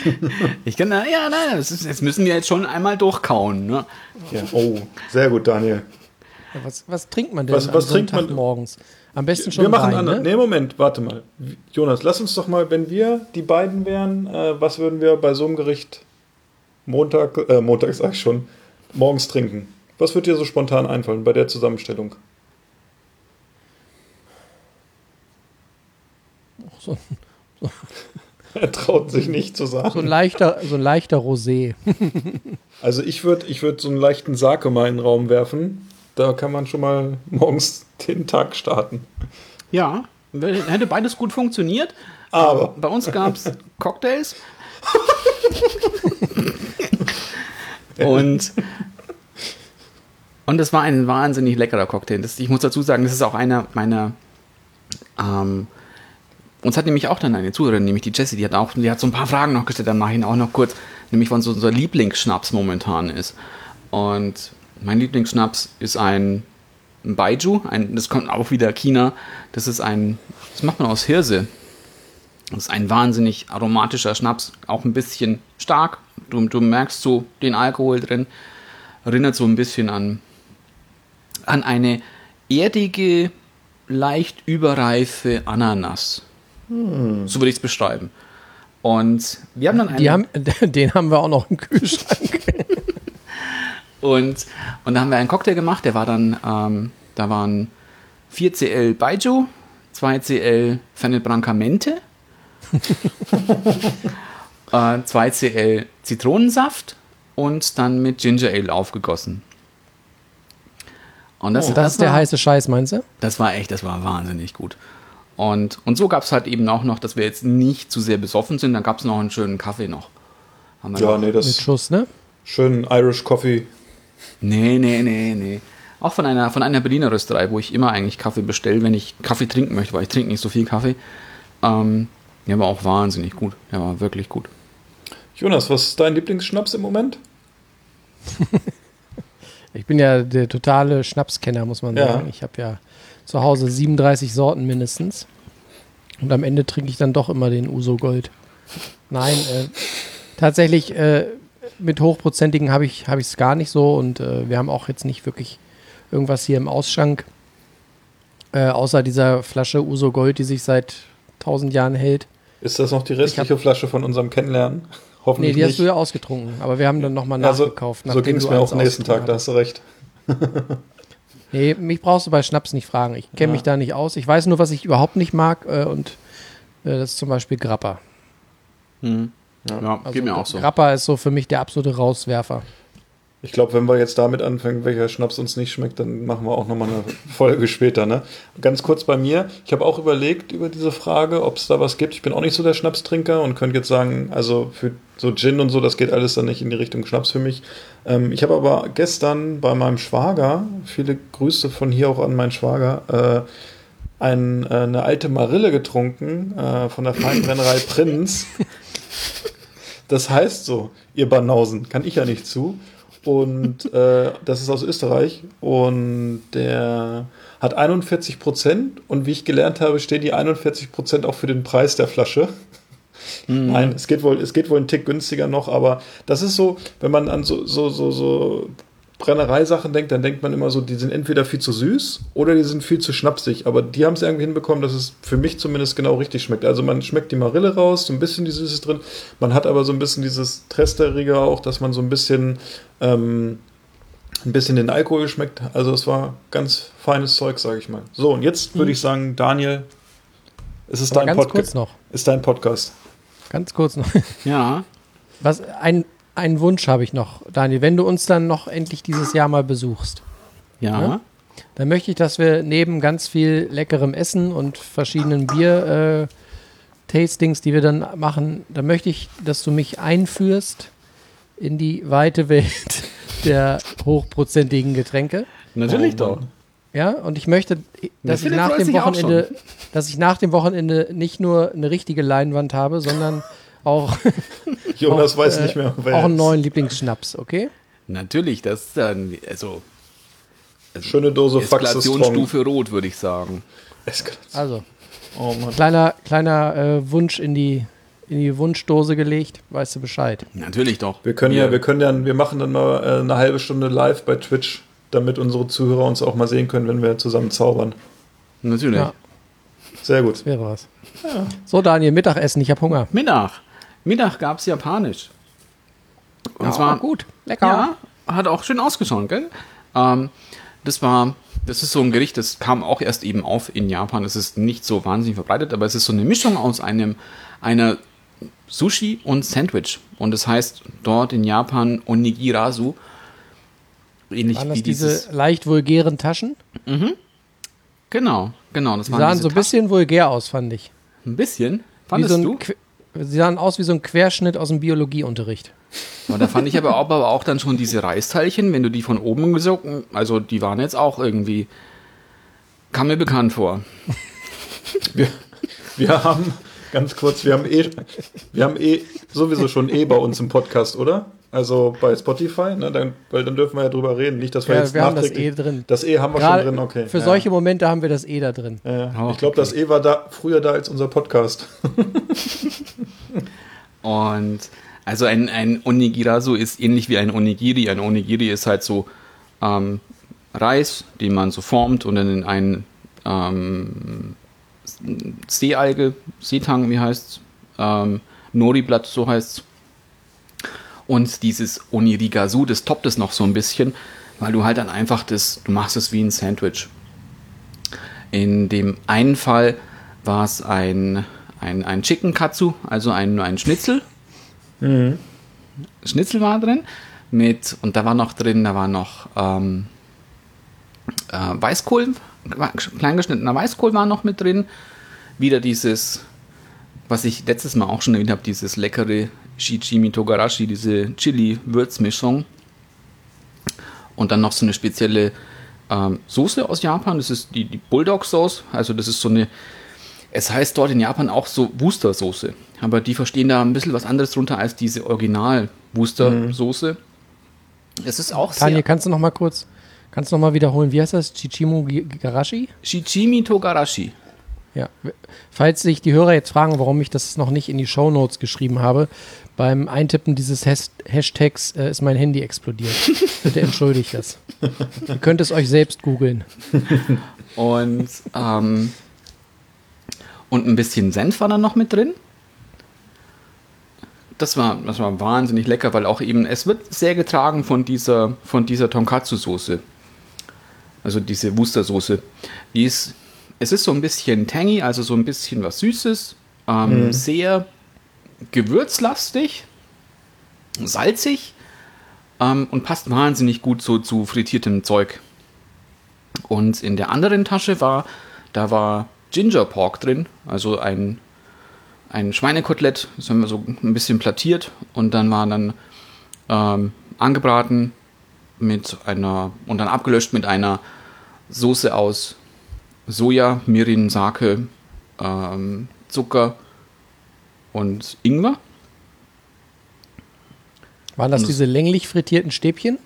Speaker 9: Das müssen wir jetzt schon einmal durchkauen, ne?
Speaker 8: Ja. Oh, sehr gut, Daniel.
Speaker 7: Ja, was trinkt man denn
Speaker 8: was trinkt man
Speaker 7: morgens? Am besten schon
Speaker 8: wir machen
Speaker 7: Wein,
Speaker 8: ne? Nee, Moment, warte mal. Jonas, lass uns doch mal, wenn wir die beiden wären, was würden wir bei so einem Gericht Montag sag ich schon, morgens trinken? Was wird dir so spontan einfallen bei der Zusammenstellung? Er traut sich nicht zu sagen.
Speaker 7: So ein leichter Rosé.
Speaker 8: Also ich würd so einen leichten Sake mal in den Raum werfen. Da kann man schon mal morgens den Tag starten.
Speaker 9: Ja, hätte beides gut funktioniert.
Speaker 8: Aber
Speaker 9: bei uns gab es Cocktails. Und das war ein wahnsinnig leckerer Cocktail. Ich muss dazu sagen, das ist auch einer meiner uns hat nämlich auch dann eine Zuhörerin, nämlich die Jessie, die hat so ein paar Fragen noch gestellt, dann mache ich ihn auch noch kurz, nämlich was unser Lieblingsschnaps momentan ist. Und mein Lieblingsschnaps ist ein Baijiu, das kommt auch wieder China, das macht man aus Hirse. Das ist ein wahnsinnig aromatischer Schnaps, auch ein bisschen stark, du merkst so den Alkohol drin, erinnert so ein bisschen an eine erdige, leicht überreife Ananas. So würde ich es beschreiben. Und wir haben dann
Speaker 7: den haben wir auch noch im Kühlschrank.
Speaker 9: und da haben wir einen Cocktail gemacht, der war dann, da waren 4 Cl Baijiu, 2 Cl Fernet Branca Mente, 2 Cl Zitronensaft und dann mit Ginger Ale aufgegossen. Und das
Speaker 7: ist der heiße Scheiß, meinst du?
Speaker 9: Das war wahnsinnig gut. Und so gab es halt eben auch noch, dass wir jetzt nicht zu sehr besoffen sind, dann gab es noch einen schönen Kaffee noch.
Speaker 8: Das
Speaker 7: mit Schuss, ne?
Speaker 8: Schönen Irish Coffee.
Speaker 9: Nee. Auch von einer Berliner Rösterei, wo ich immer eigentlich Kaffee bestelle, wenn ich Kaffee trinken möchte, weil ich trinke nicht so viel Kaffee. Der war auch wahnsinnig gut. Der war wirklich gut.
Speaker 8: Jonas, was ist dein Lieblingsschnaps im Moment?
Speaker 7: Ich bin ja der totale Schnapskenner, muss man sagen. Ich habe ja zu Hause 37 Sorten mindestens. Und am Ende trinke ich dann doch immer den Uso Gold. Nein, tatsächlich mit hochprozentigen habe ich es gar nicht so. Und wir haben auch jetzt nicht wirklich irgendwas hier im Ausschank. Außer dieser Flasche Uso Gold, die sich seit 1000 Jahren hält.
Speaker 8: Ist das noch die restliche Flasche von unserem Kennenlernen? Hoffentlich
Speaker 7: die
Speaker 8: nicht.
Speaker 7: hast du ja ausgetrunken. Aber wir haben dann nochmal nachgekauft.
Speaker 8: So ging es mir auch am nächsten Tag, da hast du recht.
Speaker 7: Nee, mich brauchst du bei Schnaps nicht fragen. Ich kenne mich da nicht aus. Ich weiß nur, was ich überhaupt nicht mag. Und das ist zum Beispiel Grappa.
Speaker 9: Ja, geht mir auch so.
Speaker 7: Grappa ist so für mich der absolute Rauswerfer.
Speaker 8: Ich glaube, wenn wir jetzt damit anfangen, welcher Schnaps uns nicht schmeckt, dann machen wir auch nochmal eine Folge später. Ne? Ganz kurz bei mir. Ich habe auch überlegt über diese Frage, ob es da was gibt. Ich bin auch nicht so der Schnapstrinker und könnte jetzt sagen, also für so Gin und so, das geht alles dann nicht in die Richtung Schnaps für mich. Ich habe aber gestern bei meinem Schwager, viele Grüße von hier auch an meinen Schwager, eine alte Marille getrunken von der Feinbrennerei Prinz. Das heißt so, ihr Banausen, kann ich ja nicht zu. Und das ist aus Österreich und der hat 41% und wie ich gelernt habe, stehen die 41% auch für den Preis der Flasche. Nein, es geht wohl einen Tick günstiger noch, aber das ist so, wenn man an so Brennereisachen denkt, dann denkt man immer so, die sind entweder viel zu süß oder die sind viel zu schnapsig, aber die haben es irgendwie hinbekommen, dass es für mich zumindest genau richtig schmeckt. Also man schmeckt die Marille raus, so ein bisschen die Süße drin, man hat aber so ein bisschen dieses Tresterige auch, dass man so ein bisschen den Alkohol schmeckt. Also es war ganz feines Zeug, sage ich mal. So, und jetzt würde ich sagen, Daniel, es ist dein Podcast.
Speaker 7: Kurz noch.
Speaker 8: Ist dein Podcast.
Speaker 7: Ganz kurz noch.
Speaker 9: Ja.
Speaker 7: Einen Wunsch habe ich noch, Daniel. Wenn du uns dann noch endlich dieses Jahr mal besuchst,
Speaker 9: Ja.
Speaker 7: dann möchte ich, dass wir neben ganz viel leckerem Essen und verschiedenen Bier-Tastings, die wir dann machen, dann möchte ich, dass du mich einführst in die weite Welt der hochprozentigen Getränke.
Speaker 9: Natürlich doch.
Speaker 7: Ja, und ich möchte, dass ich nach dem Wochenende nicht nur eine richtige Leinwand habe, sondern auch,
Speaker 8: Jonas weiß nicht mehr, wer
Speaker 7: auch einen neuen Lieblingsschnaps, okay?
Speaker 9: Natürlich, das ist dann, also
Speaker 8: schöne Dose
Speaker 9: Eskalationsstufe Rot, würde ich sagen.
Speaker 7: Also,
Speaker 8: oh Mann.
Speaker 7: kleiner Wunsch in die Wunschdose gelegt, weißt du Bescheid.
Speaker 9: Natürlich doch.
Speaker 8: Wir machen dann mal eine halbe Stunde live bei Twitch, damit unsere Zuhörer uns auch mal sehen können, wenn wir zusammen zaubern.
Speaker 9: Natürlich.
Speaker 7: Ja.
Speaker 8: Sehr gut.
Speaker 7: Das wäre was. Ja. So, Daniel, Mittagessen, ich habe Hunger.
Speaker 9: Mittag gab es japanisch. Und
Speaker 7: ja,
Speaker 9: zwar
Speaker 7: gut, lecker.
Speaker 9: Ja, hat auch schön ausgeschaut, gell? Das ist so ein Gericht, das kam auch erst eben auf in Japan. Das ist nicht so wahnsinnig verbreitet, aber es ist so eine Mischung aus einer Sushi und Sandwich. Und das heißt dort in Japan Onigirasu. Ähnlich
Speaker 7: waren das
Speaker 9: wie
Speaker 7: diese leicht vulgären Taschen?
Speaker 9: Genau. Das
Speaker 7: Die sahen so ein bisschen vulgär aus, fand ich.
Speaker 9: Ein bisschen? Fandest du?
Speaker 7: Sie sahen aus wie so ein Querschnitt aus dem Biologieunterricht.
Speaker 9: Und da fand ich aber auch dann schon diese Reisteilchen, wenn du die von oben gesucht, also die waren jetzt auch irgendwie, kam mir bekannt vor.
Speaker 8: Wir haben, ganz kurz, wir haben sowieso schon bei uns im Podcast, oder? Also bei Spotify, ne? Weil dann dürfen wir ja drüber reden. Nicht, dass wir jetzt
Speaker 7: wir haben das
Speaker 8: nachträglich...
Speaker 7: drin.
Speaker 8: Das haben wir
Speaker 7: Gerade
Speaker 8: schon drin, okay.
Speaker 7: Für solche Momente haben wir das da drin.
Speaker 8: Ja. Ich glaube, das war früher da als unser Podcast.
Speaker 9: Und also ein Onigirasu ist ähnlich wie ein Onigiri. Ein Onigiri ist halt so Reis, den man so formt und dann in einen Seealge, Seetang, wie heißt's? Nori-Blatt, so heißt's. Und dieses Onirigasu, das toppt es noch so ein bisschen, weil du halt dann einfach du machst es wie ein Sandwich. In dem einen Fall war es ein Chicken Katsu, also ein Schnitzel.
Speaker 8: Mhm.
Speaker 9: Schnitzel war drin und da war noch Weißkohl, kleingeschnittener Weißkohl war noch mit drin. Wieder dieses, was ich letztes Mal auch schon erwähnt habe, dieses leckere Shichimi Togarashi, diese Chili-Würzmischung. Und dann noch so eine spezielle Soße aus Japan, das ist die Bulldog-Sauce, also das ist so eine, es heißt dort in Japan auch so Worcester-Soße, aber die verstehen da ein bisschen was anderes drunter als diese Original-Worcester-Soße. Es ist auch
Speaker 7: Tanja, kannst du noch mal wiederholen, wie heißt das? Garashi?
Speaker 9: Shichimi Togarashi.
Speaker 7: Ja, falls sich die Hörer jetzt fragen, warum ich das noch nicht in die Shownotes geschrieben habe, beim Eintippen dieses Hashtags ist mein Handy explodiert. Bitte entschuldigt das. Ihr könnt es euch selbst googeln.
Speaker 9: Und ein bisschen Senf war dann noch mit drin. Das war wahnsinnig lecker, weil auch eben, es wird sehr getragen von dieser Tonkatsu-Soße. Also diese Worcester-Soße. Es ist so ein bisschen tangy, also so ein bisschen was Süßes, sehr gewürzlastig, salzig und passt wahnsinnig gut so zu frittiertem Zeug. Und in der anderen Tasche war Ginger Pork drin, also ein Schweinekotelett, das haben wir so ein bisschen plattiert und dann war dann angebraten und dann abgelöscht mit einer Soße aus Soja, Mirin, Sake, Zucker und Ingwer.
Speaker 7: Waren das diese länglich frittierten Stäbchen?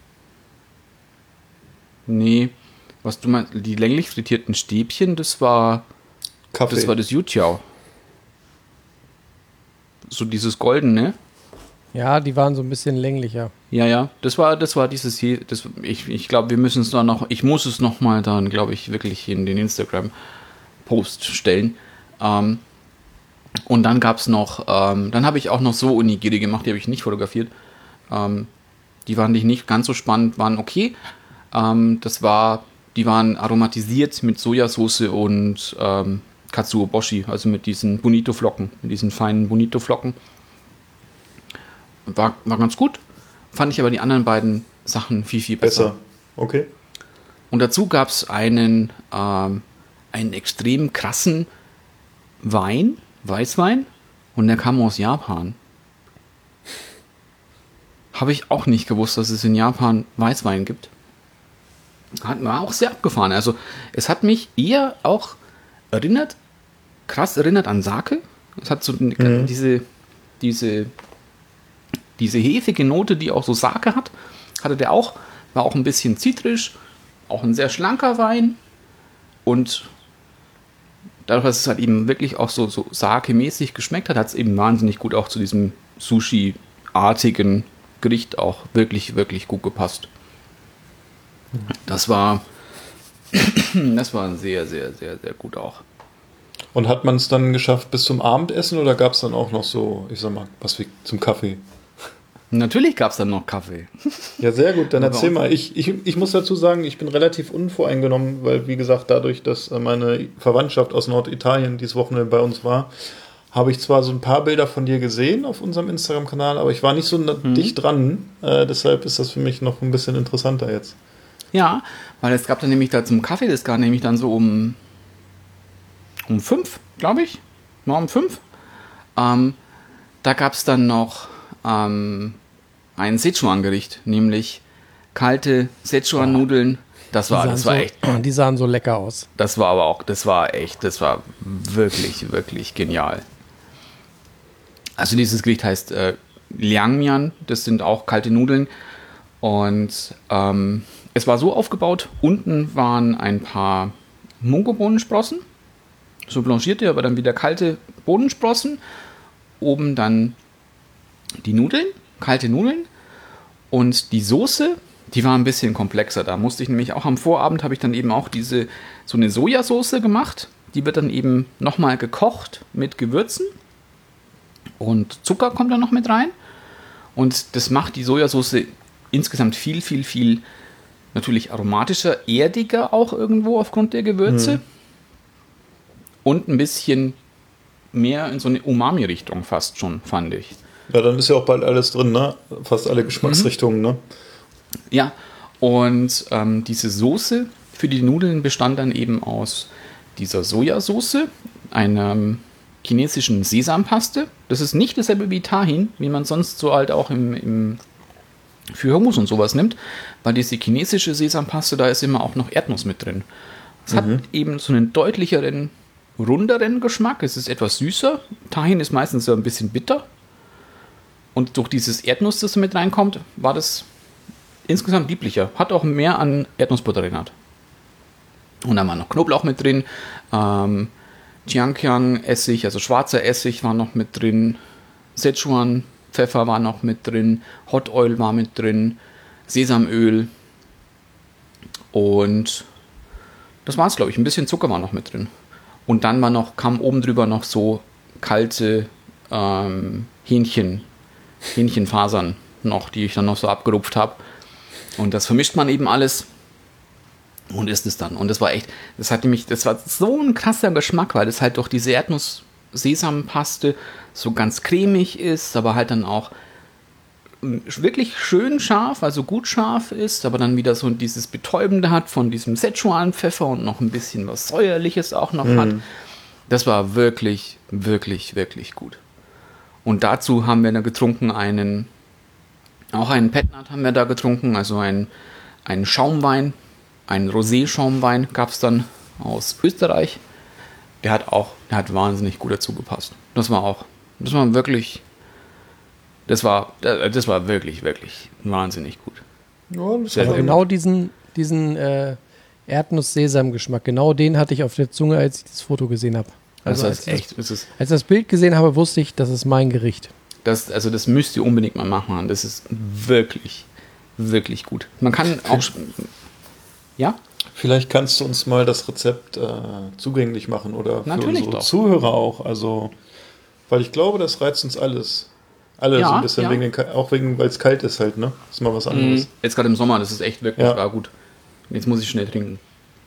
Speaker 9: Nee, was du meinst, die länglich frittierten Stäbchen, das war
Speaker 8: Kaffee.
Speaker 9: Das war das Youtiao. So dieses goldene.
Speaker 7: Ja, die waren so ein bisschen länglicher.
Speaker 9: Ja, das war dieses hier, ich glaube, ich muss es noch mal dann, glaube ich, wirklich in den Instagram-Post stellen. Und dann gab es noch, dann habe ich auch noch so Onigiri gemacht, die habe ich nicht fotografiert. Die fand ich nicht ganz so spannend, waren okay. Die waren aromatisiert mit Sojasauce und Katsuoboshi, also mit diesen Bonito-Flocken, mit diesen feinen Bonito-Flocken. War ganz gut. Fand ich aber die anderen beiden Sachen viel, viel besser.
Speaker 8: Okay.
Speaker 9: Und dazu gab es einen extrem krassen Weißwein, und der kam aus Japan. Habe ich auch nicht gewusst, dass es in Japan Weißwein gibt. War auch sehr abgefahren. Also es hat mich eher auch krass erinnert an Sake. Es hat so diese hefige Note, die auch so Sake hat, hatte der auch. War auch ein bisschen zitrisch, auch ein sehr schlanker Wein. Und dadurch, dass es halt eben wirklich auch so Sake-mäßig geschmeckt hat, hat es eben wahnsinnig gut auch zu diesem Sushi-artigen Gericht auch wirklich, wirklich gut gepasst. Das war sehr, sehr, sehr, sehr gut auch.
Speaker 8: Und hat man es dann geschafft bis zum Abendessen oder gab es dann auch noch so, ich sag mal, was wie zum Kaffee?
Speaker 9: Natürlich gab es dann noch Kaffee.
Speaker 8: Ja, sehr gut. Dann erzähl mal. Ich muss dazu sagen, ich bin relativ unvoreingenommen, weil, wie gesagt, dadurch, dass meine Verwandtschaft aus Norditalien dieses Wochenende bei uns war, habe ich zwar so ein paar Bilder von dir gesehen auf unserem Instagram-Kanal, aber ich war nicht so dicht dran. Deshalb ist das für mich noch ein bisschen interessanter jetzt.
Speaker 9: Ja, weil es gab dann nämlich da zum Kaffee, das gab nämlich dann so um 5, glaube ich. War um 5. Da gab es dann noch ein Sichuan-Gericht, nämlich kalte Sichuan-Nudeln. Das war echt.
Speaker 7: Die sahen so lecker aus.
Speaker 9: Das war wirklich, wirklich genial. Also dieses Gericht heißt Liangmian, das sind auch kalte Nudeln. Und es war so aufgebaut, unten waren ein paar Mungobohnensprossen, so blanchierte, aber dann wieder kalte Bohnensprossen. Oben dann die Nudeln, kalte Nudeln. Und die Soße, die war ein bisschen komplexer. Da musste ich nämlich auch am Vorabend, habe ich dann eben auch so eine Sojasauce gemacht. Die wird dann eben nochmal gekocht mit Gewürzen. Und Zucker kommt dann noch mit rein. Und das macht die Sojasauce insgesamt viel, viel, viel natürlich aromatischer, erdiger auch irgendwo aufgrund der Gewürze. Und ein bisschen mehr in so eine Umami-Richtung fast schon, fand ich.
Speaker 8: Ja, dann ist ja auch bald alles drin, ne? Fast alle Geschmacksrichtungen, ne?
Speaker 9: Ja, und diese Soße für die Nudeln bestand dann eben aus dieser Sojasauce, einer chinesischen Sesampaste. Das ist nicht dasselbe wie Tahin, wie man sonst so halt auch für Hummus und sowas nimmt, weil diese chinesische Sesampaste, da ist immer auch noch Erdnuss mit drin. Es hat eben so einen deutlicheren, runderen Geschmack. Es ist etwas süßer. Tahin ist meistens so ein bisschen bitter. Und durch dieses Erdnuss, das mit reinkommt, war das insgesamt lieblicher. Hat auch mehr an Erdnussbutter erinnert. Und dann war noch Knoblauch mit drin. Jiangqiang-Essig, also schwarzer Essig war noch mit drin. Szechuan-Pfeffer war noch mit drin. Hot Oil war mit drin. Sesamöl. Und das war es, glaube ich. Ein bisschen Zucker war noch mit drin. Und dann kam oben drüber noch so kalte Hähnchenfasern noch, die ich dann noch so abgerupft habe. Und das vermischt man eben alles und isst es dann. Und das war so ein krasser Geschmack, weil das halt durch diese Erdnuss-Sesampaste so ganz cremig ist, aber halt dann auch wirklich schön scharf, also gut scharf ist, aber dann wieder so dieses Betäubende hat von diesem Szechuan-Pfeffer und noch ein bisschen was Säuerliches auch noch hat. Das war wirklich, wirklich, wirklich gut. Und dazu haben wir da getrunken einen Petnat haben wir da getrunken, also einen Schaumwein, einen Rosé-Schaumwein gab es dann aus Österreich. Der hat wahnsinnig gut dazu gepasst. Das war wirklich, wirklich wahnsinnig gut.
Speaker 8: Ja, das
Speaker 7: Also genau diesen Erdnuss-Sesam-Geschmack, genau den hatte ich auf der Zunge, als ich das Foto gesehen habe. Also als ich das Bild gesehen habe, wusste ich, das ist mein Gericht.
Speaker 9: Das müsst ihr unbedingt mal machen. Das ist wirklich, wirklich gut. Man kann auch... Ja?
Speaker 8: Vielleicht kannst du uns mal das Rezept zugänglich machen oder für
Speaker 9: natürlich
Speaker 8: unsere
Speaker 9: doch.
Speaker 8: Zuhörer auch. Also, weil ich glaube, das reizt uns alles. Alle
Speaker 9: Ja,
Speaker 8: so ein bisschen,
Speaker 9: ja.
Speaker 8: weil es kalt ist halt, ne? Das ist mal was anderes.
Speaker 9: Jetzt gerade im Sommer, das ist echt wirklich
Speaker 8: Ja.
Speaker 9: war gut. Jetzt muss ich schnell trinken.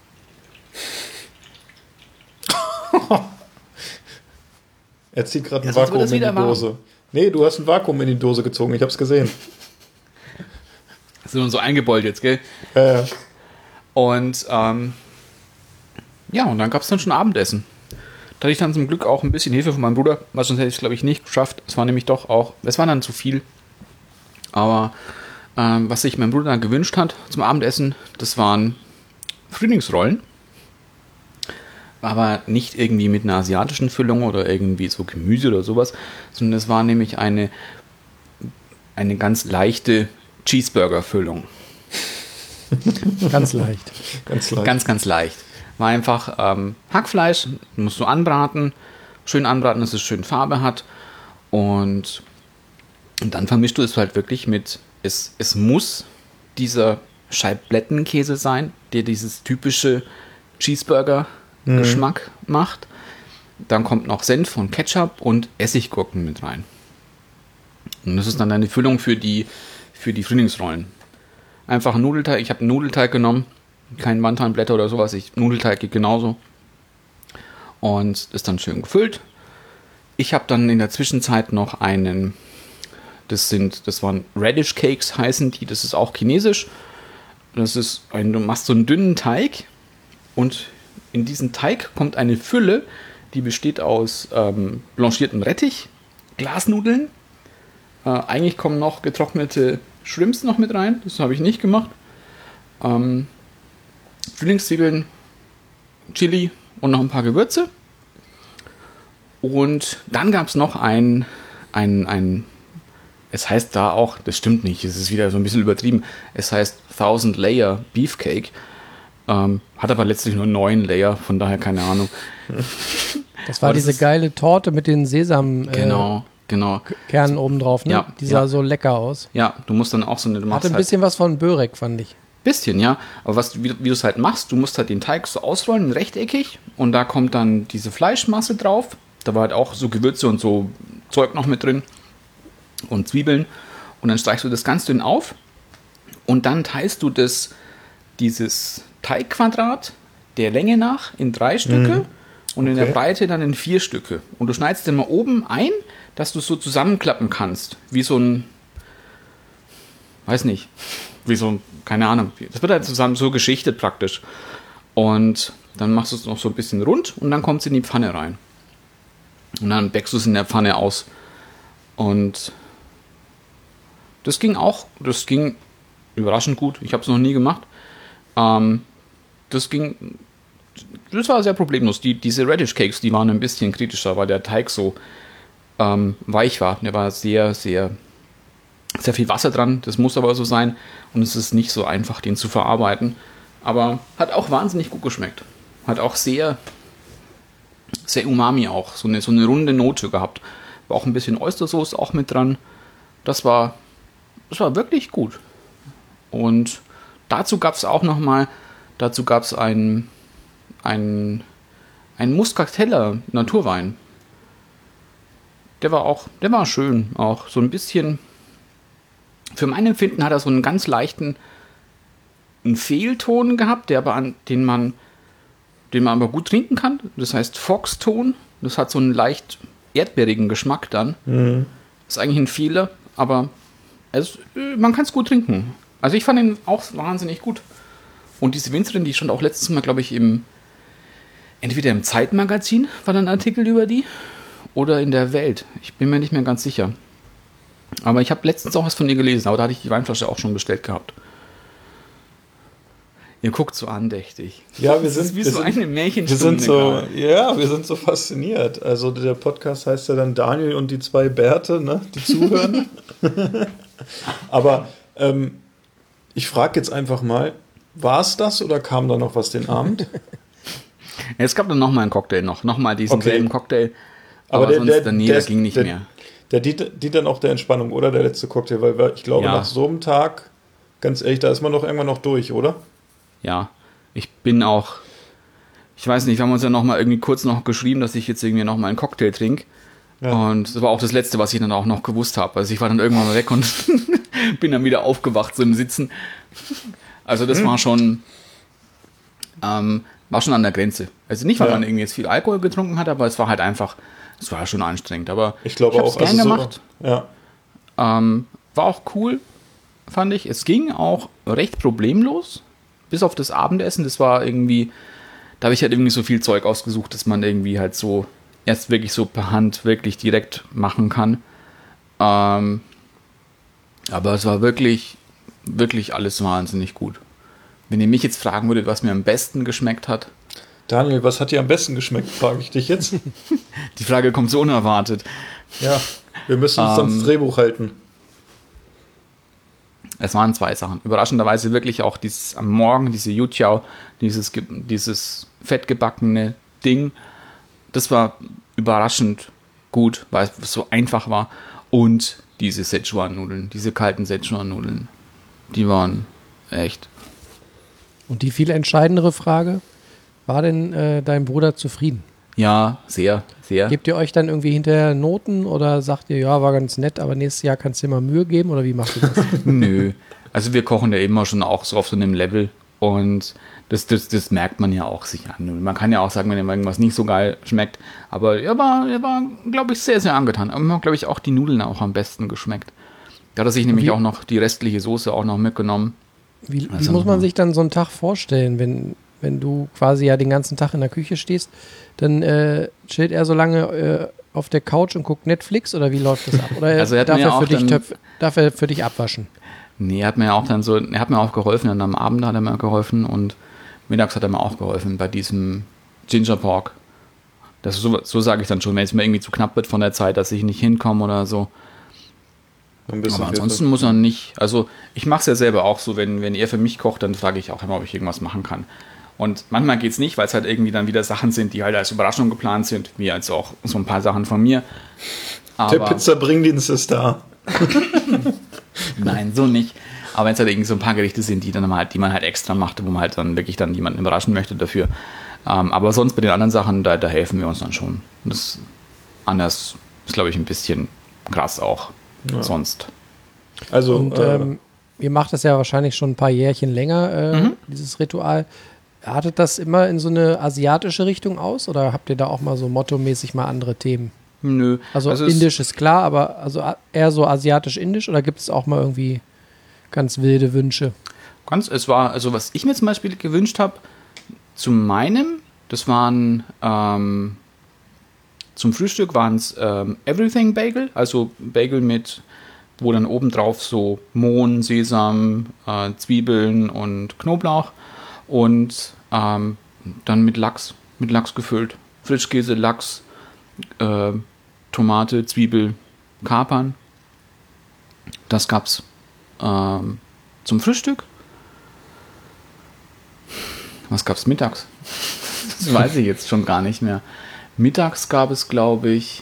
Speaker 8: Er zieht gerade ein
Speaker 9: Ja, sonst wird
Speaker 8: Vakuum
Speaker 9: das
Speaker 8: in die
Speaker 9: wieder warm.
Speaker 8: Dose. Nee, du hast ein Vakuum in die Dose gezogen, ich hab's gesehen.
Speaker 9: Das ist so eingebeult jetzt, gell?
Speaker 8: Ja.
Speaker 9: Und und dann gab es dann schon Abendessen. Da hatte ich dann zum Glück auch ein bisschen Hilfe von meinem Bruder, weil sonst hätte ich es, glaube ich, nicht geschafft. Es war nämlich es war dann zu viel. Aber was sich mein Bruder dann gewünscht hat zum Abendessen, das waren Frühlingsrollen. Aber nicht irgendwie mit einer asiatischen Füllung oder irgendwie so Gemüse oder sowas, sondern es war nämlich eine ganz leichte Cheeseburger-Füllung.
Speaker 7: Ganz leicht.
Speaker 8: Ganz leicht.
Speaker 9: Ganz, ganz leicht. War einfach Hackfleisch, musst du anbraten, schön anbraten, dass es schön Farbe hat. Und dann vermischst du es halt wirklich mit, es muss dieser Scheiblettenkäse sein, der dieses typische Cheeseburger-Geschmack macht. Dann kommt noch Senf und Ketchup und Essiggurken mit rein. Und das ist dann eine Füllung für die Frühlingsrollen. Einfach einen Nudelteig. Ich habe einen Nudelteig genommen, kein Wandtanblätter oder sowas. Nudelteig geht genauso. Und ist dann schön gefüllt. Ich habe dann in der Zwischenzeit noch das waren Radish Cakes heißen die. Das ist auch chinesisch. Du machst so einen dünnen Teig und in diesen Teig kommt eine Fülle, die besteht aus blanchiertem Rettich, Glasnudeln. Eigentlich kommen noch getrocknete Shrimps noch mit rein. Das habe ich nicht gemacht. Frühlingszwiebeln, Chili und noch ein paar Gewürze. Und dann gab es noch ein, es heißt da auch, das stimmt nicht, es ist wieder so ein bisschen übertrieben, es heißt 1000 Layer Beefcake, hat aber letztlich nur 9 Layer, von daher keine Ahnung.
Speaker 7: Das war diese geile Torte mit den Sesam
Speaker 9: Genau.
Speaker 7: Kernen oben drauf, ne?
Speaker 9: Ja,
Speaker 7: Die sah so lecker aus.
Speaker 9: Ja, du musst dann auch so eine...
Speaker 7: Hatte ein bisschen was von Börek, fand ich.
Speaker 9: Bisschen, ja. Aber wie du es halt machst, du musst halt den Teig so ausrollen, rechteckig, und da kommt dann diese Fleischmasse drauf. Da war halt auch so Gewürze und so Zeug noch mit drin und Zwiebeln. Und dann streichst du das ganz dünn auf und dann teilst du dieses Teigquadrat der Länge nach in 3 Stücke und in der Breite dann in 4 Stücke. Und du schneidest den mal oben ein, dass du es so zusammenklappen kannst. Wie so ein, weiß nicht, wie so ein, keine Ahnung. Das wird halt zusammen so geschichtet praktisch. Und dann machst du es noch so ein bisschen rund und dann kommt es in die Pfanne rein. Und dann backst du es in der Pfanne aus. Und das ging überraschend gut. Ich habe es noch nie gemacht. Das war sehr problemlos. Diese Radish Cakes, die waren ein bisschen kritischer, weil der Teig so weich war. Der war sehr, sehr, sehr viel Wasser dran. Das muss aber so sein. Und es ist nicht so einfach, den zu verarbeiten. Aber hat auch wahnsinnig gut geschmeckt. Hat auch sehr, sehr Umami auch. So eine runde Note gehabt. War auch ein bisschen Oystersauce auch mit dran. Das war wirklich gut. Und dazu gab es auch nochmal, einen Muscateller Naturwein. Der war schön, auch so ein bisschen, für mein Empfinden hat er so einen ganz leichten Fehlton gehabt, den man aber gut trinken kann. Das heißt Foxton. Das hat so einen leicht erdbeerigen Geschmack dann. Ist eigentlich ein Fehler, aber man kann es gut trinken. Also ich fand ihn auch wahnsinnig gut. Und diese Winzerin, die stand auch letztes Mal, glaube ich, entweder im Zeitmagazin, war da ein Artikel über die, oder in der Welt. Ich bin mir nicht mehr ganz sicher. Aber ich habe letztens auch was von ihr gelesen, aber da hatte ich die Weinflasche auch schon bestellt gehabt. Ihr guckt so andächtig.
Speaker 8: Ja,
Speaker 9: wir sind eine Märchenstunde.
Speaker 8: Wir sind so fasziniert. Also der Podcast heißt ja dann Daniel und die 2 Bärte, ne, die zuhören. Aber ich frage jetzt einfach mal, war es das oder kam da noch was den Abend?
Speaker 9: Es gab dann nochmal einen Cocktail, nochmal diesen selben Cocktail. Aber sonst der ging nicht mehr.
Speaker 8: Der dient dann auch der Entspannung, oder? Der letzte Cocktail, weil ich glaube, nach so einem Tag, ganz ehrlich, da ist man doch irgendwann noch durch, oder?
Speaker 9: Ja, ich weiß nicht, wir haben uns ja nochmal irgendwie kurz noch geschrieben, dass ich jetzt irgendwie nochmal einen Cocktail trinke. Ja. Und das war auch das Letzte, was ich dann auch noch gewusst habe. Also ich war dann irgendwann mal weg und bin dann wieder aufgewacht, so im Sitzen. Also das war schon an der Grenze. Also nicht, weil man irgendwie jetzt viel Alkohol getrunken hat, aber es war halt einfach, es war schon anstrengend. Aber
Speaker 8: ich glaube auch,
Speaker 9: gern gemacht.
Speaker 8: Ja.
Speaker 9: War auch cool, fand ich. Es ging auch recht problemlos, bis auf das Abendessen. Das war irgendwie, da habe ich halt irgendwie so viel Zeug ausgesucht, dass man irgendwie halt so erst wirklich so per Hand wirklich direkt machen kann. Aber es war wirklich, wirklich alles wahnsinnig gut. Wenn ihr mich jetzt fragen würdet, was mir am besten geschmeckt hat.
Speaker 8: Daniel, was hat dir am besten geschmeckt, frage ich dich jetzt.
Speaker 9: Die Frage kommt so unerwartet.
Speaker 8: Ja, wir müssen uns ans Drehbuch halten.
Speaker 9: Es waren 2 Sachen. Überraschenderweise wirklich auch am Morgen, diese Youtiao, dieses fettgebackene Ding. Das war überraschend gut, weil es so einfach war. Und diese Szechuan-Nudeln, diese kalten Szechuan-Nudeln, die waren echt.
Speaker 7: Und die viel entscheidendere Frage, war denn dein Bruder zufrieden?
Speaker 9: Ja, sehr, sehr.
Speaker 7: Gebt ihr euch dann irgendwie hinterher Noten oder sagt ihr, ja, war ganz nett, aber nächstes Jahr kannst du dir mal Mühe geben oder wie macht ihr das?
Speaker 9: Nö, also wir kochen ja immer schon auch so auf so einem Level und das merkt man ja auch sich an. Man kann ja auch sagen, wenn irgendwas nicht so geil schmeckt, aber er war glaube ich, sehr, sehr angetan. Aber mir haben, glaube ich, auch die Nudeln auch am besten geschmeckt. Da hat er sich nämlich auch noch die restliche Soße auch noch mitgenommen.
Speaker 7: Wie muss man sich dann so einen Tag vorstellen, wenn du quasi ja den ganzen Tag in der Küche stehst, dann chillt er so lange auf der Couch und guckt Netflix oder wie läuft das ab? Oder
Speaker 9: Also er hat
Speaker 7: darf,
Speaker 9: mir
Speaker 7: er
Speaker 9: auch
Speaker 7: für dich
Speaker 9: dann-
Speaker 7: darf er für dich abwaschen?
Speaker 9: Nee, er hat mir auch geholfen, dann am Abend hat er mir geholfen und mittags hat er mir auch geholfen bei diesem Ginger Pork. Das ist so sage ich dann schon, wenn es mir irgendwie zu knapp wird von der Zeit, dass ich nicht hinkomme oder so.
Speaker 8: Ein bisschen
Speaker 9: Aber ansonsten muss er nicht. Also ich mache es ja selber auch so, wenn er für mich kocht, dann frage ich auch immer, ob ich irgendwas machen kann. Und manchmal geht es nicht, weil es halt irgendwie dann wieder Sachen sind, die halt als Überraschung geplant sind, wie als auch so ein paar Sachen von mir.
Speaker 8: Der
Speaker 9: Aber
Speaker 8: Pizza-Bringdienst ist da.
Speaker 9: nein, so nicht. Aber wenn es halt irgendwie so ein paar Gerichte sind, die man halt extra macht, wo man halt dann wirklich dann jemanden überraschen möchte dafür. Aber sonst bei den anderen Sachen, da helfen wir uns dann schon. Das anders ist, glaube ich, ein bisschen krass auch sonst.
Speaker 8: Also,
Speaker 7: Und ihr macht das ja wahrscheinlich schon ein paar Jährchen länger, dieses Ritual. Artet das immer in so eine asiatische Richtung aus oder habt ihr da auch mal so mottomäßig mal andere Themen?
Speaker 9: Nö.
Speaker 7: Also
Speaker 9: es-
Speaker 7: indisch ist klar, aber also eher so asiatisch-indisch oder gibt es auch mal irgendwie ganz wilde Wünsche?
Speaker 9: Es war, also was ich mir zum Beispiel gewünscht habe, zu meinem, das waren zum Frühstück waren es Everything Bagel, also Bagel mit, wo dann obendrauf so Mohn, Sesam, Zwiebeln und Knoblauch und dann mit Lachs gefüllt. Frischkäse, Lachs, Tomate, Zwiebel, Kapern. Das gab's zum Frühstück. Was gab's mittags? Das weiß ich jetzt schon gar nicht mehr. Mittags gab es, glaube ich.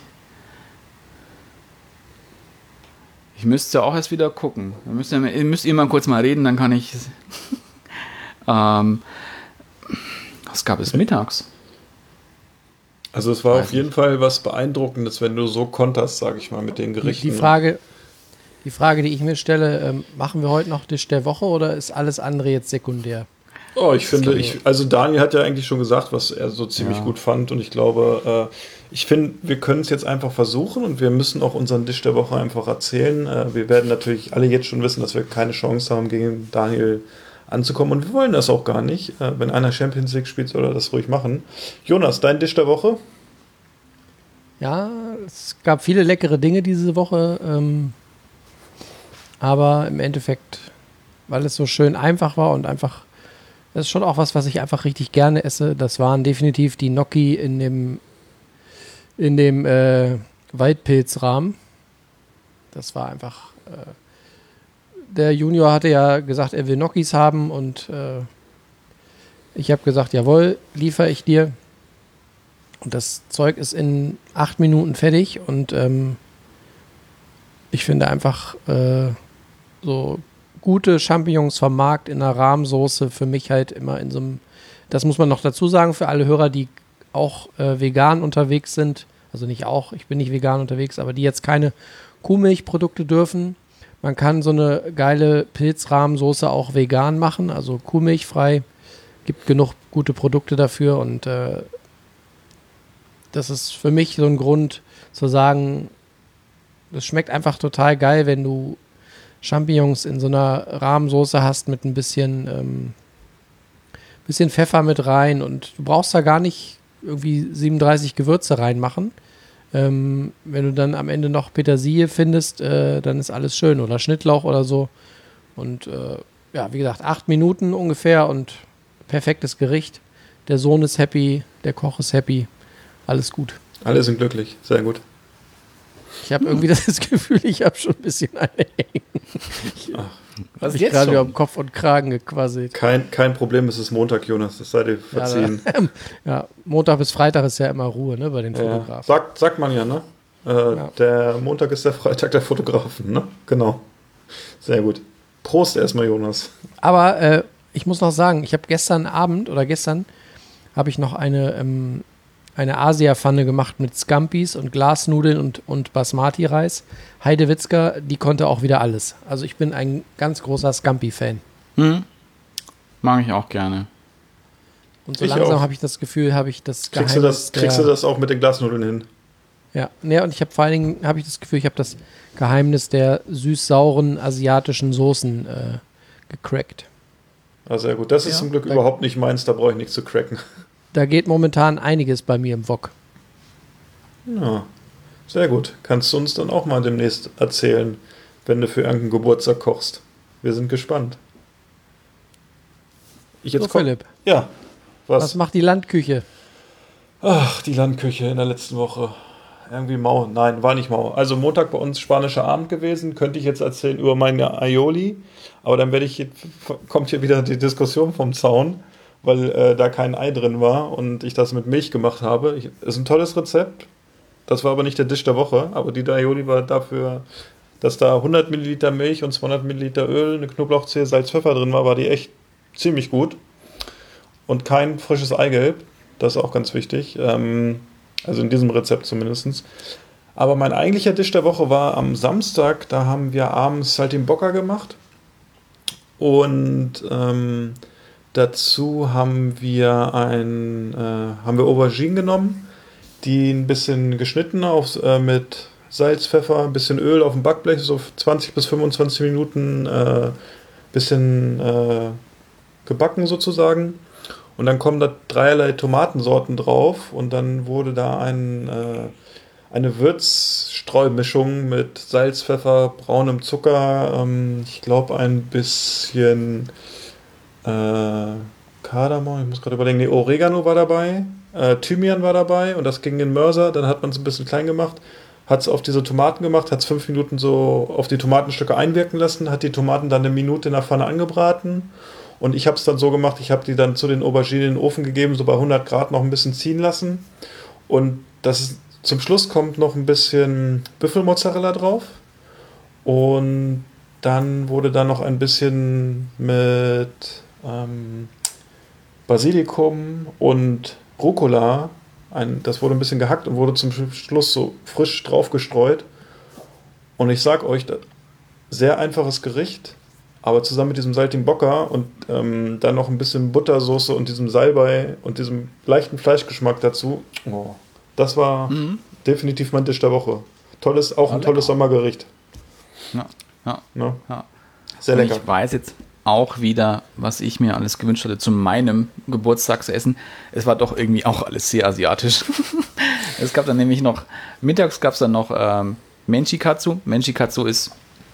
Speaker 9: Ich müsste auch erst wieder gucken. Müsst ihr mal kurz mal reden, dann kann ich. Was gab es mittags?
Speaker 8: Also es war auf jeden Fall was Beeindruckendes, wenn du so konterst, sage ich mal, mit den Gerichten.
Speaker 7: Die Frage, die ich mir stelle, machen wir heute noch Tisch der Woche oder ist alles andere jetzt sekundär?
Speaker 8: Oh, ich finde, also Daniel hat ja eigentlich schon gesagt, was er so ziemlich gut fand und ich glaube, ich finde, wir können es jetzt einfach versuchen und wir müssen auch unseren Tisch der Woche einfach erzählen. Wir werden natürlich alle jetzt schon wissen, dass wir keine Chance haben, gegen Daniel anzukommen und wir wollen das auch gar nicht. Wenn einer Champions League spielt, soll er das ruhig machen. Jonas, dein Tisch der Woche?
Speaker 7: Ja, es gab viele leckere Dinge diese Woche, aber im Endeffekt, weil es so schön einfach war und einfach, das ist schon auch was ich einfach richtig gerne esse. Das waren definitiv die Gnocchi in dem Waldpilzrahmen. Das war einfach, der Junior hatte ja gesagt, er will Gnocchis haben und ich habe gesagt, jawohl, liefere ich dir. Und das Zeug ist in 8 Minuten fertig und ich finde einfach so gute Champignons vom Markt in einer Rahmsoße für mich halt immer in so einem, das muss man noch dazu sagen, für alle Hörer, die auch vegan unterwegs sind, also nicht auch, ich bin nicht vegan unterwegs, aber die jetzt keine Kuhmilchprodukte dürfen. Man kann so eine geile Pilzrahmsoße auch vegan machen, also kuhmilchfrei, gibt genug gute Produkte dafür und das ist für mich so ein Grund zu sagen, das schmeckt einfach total geil, wenn du Champignons in so einer Rahmsoße hast mit ein bisschen Pfeffer mit rein und du brauchst da gar nicht irgendwie 37 Gewürze reinmachen. Wenn du dann am Ende noch Petersilie findest, dann ist alles schön oder Schnittlauch oder so. Und ja, wie gesagt, 8 Minuten ungefähr und perfektes Gericht. Der Sohn ist happy, der Koch ist happy, alles gut.
Speaker 8: Alle sind glücklich, sehr gut.
Speaker 7: Ich habe irgendwie das Gefühl, ich habe schon ein bisschen eine hängen.
Speaker 9: Was
Speaker 7: Ich gerade wieder um Kopf und Kragen gequasselt.
Speaker 8: Kein Problem, es ist Montag, Jonas, das sei dir verziehen.
Speaker 7: Ja, Montag bis Freitag ist ja immer Ruhe, ne, bei den Fotografen.
Speaker 8: Sagt man ja, ne? Der Montag ist der Freitag der Fotografen, ne? Genau. Sehr gut. Prost erstmal, Jonas.
Speaker 7: Aber ich muss noch sagen, ich habe gestern habe ich noch eine Asia-Pfanne gemacht mit Scampis und Glasnudeln und Basmati-Reis. Heide Witzka, die konnte auch wieder alles. Also ich bin ein ganz großer Scampi-Fan.
Speaker 9: Mag ich auch gerne.
Speaker 7: Und so
Speaker 8: Ich
Speaker 7: langsam
Speaker 8: auch.
Speaker 7: habe ich das Gefühl, habe ich das
Speaker 8: Kriegst du das auch mit den Glasnudeln hin?
Speaker 7: Ja, ne, und ich habe vor allen Dingen, habe ich das Gefühl, ich habe das Geheimnis der süß-sauren asiatischen Soßen gecrackt.
Speaker 8: Ah, sehr gut. Das ist zum Glück überhaupt nicht meins, da brauche ich nichts zu cracken.
Speaker 7: Da geht momentan einiges bei mir im Wok.
Speaker 8: Ja. Sehr gut. Kannst du uns dann auch mal demnächst erzählen, wenn du für irgendeinen Geburtstag kochst. Wir sind gespannt.
Speaker 7: So, Philipp,
Speaker 8: Ja.
Speaker 7: was macht die Landküche?
Speaker 8: Ach, die Landküche in der letzten Woche. Irgendwie mau. Nein, war nicht mau. Also Montag bei uns spanischer Abend gewesen. Könnte ich jetzt erzählen über meine Aioli. Aber dann kommt hier wieder die Diskussion vom Zaun, weil da kein Ei drin war und ich das mit Milch gemacht habe. Ist ein tolles Rezept. Das war aber nicht der Dish der Woche. Aber die Aioli war dafür, dass da 100 Milliliter Milch und 200 Milliliter Öl, eine Knoblauchzehe, Salz, Pfeffer drin war die echt ziemlich gut. Und kein frisches Eigelb. Das ist auch ganz wichtig. Also in diesem Rezept zumindest. Aber mein eigentlicher Dish der Woche war am Samstag. Da haben wir abends Saltimbocca gemacht. Und dazu haben wir Auberginen genommen, die ein bisschen geschnitten mit Salz, Pfeffer, ein bisschen Öl auf dem Backblech, so 20 bis 25 Minuten bisschen gebacken sozusagen. Und dann kommen da dreierlei Tomatensorten drauf und dann wurde da eine Würzstreumischung mit Salz, Pfeffer, braunem Zucker, ich glaube ein bisschen Kardamom, ich muss gerade überlegen, Oregano war dabei, Thymian war dabei und das ging in den Mörser, dann hat man es ein bisschen klein gemacht, hat es auf diese Tomaten gemacht, hat es 5 Minuten so auf die Tomatenstücke einwirken lassen, hat die Tomaten dann 1 Minute in der Pfanne angebraten. Und ich habe es dann so gemacht, ich habe die dann zu den Auberginen in den Ofen gegeben, so bei 100 Grad noch ein bisschen ziehen lassen. Und zum Schluss kommt noch ein bisschen Büffelmozzarella drauf. Und dann wurde da noch ein bisschen mit Basilikum und Rucola, das wurde ein bisschen gehackt und wurde zum Schluss so frisch drauf gestreut. Und ich sag euch, sehr einfaches Gericht. Aber zusammen mit diesem Saltimbocca und dann noch ein bisschen Buttersoße und diesem Salbei und diesem leichten Fleischgeschmack dazu. Oh, das war definitiv mein Dish der Woche. Ein tolles Sommergericht.
Speaker 1: Ja.
Speaker 8: Sehr lecker.
Speaker 1: Ich weiß jetzt auch wieder, was ich mir alles gewünscht hatte zu meinem Geburtstagsessen. Es war doch irgendwie auch alles sehr asiatisch. Es gab dann nämlich mittags gab es dann noch Menchikatsu. Menchikatsu ist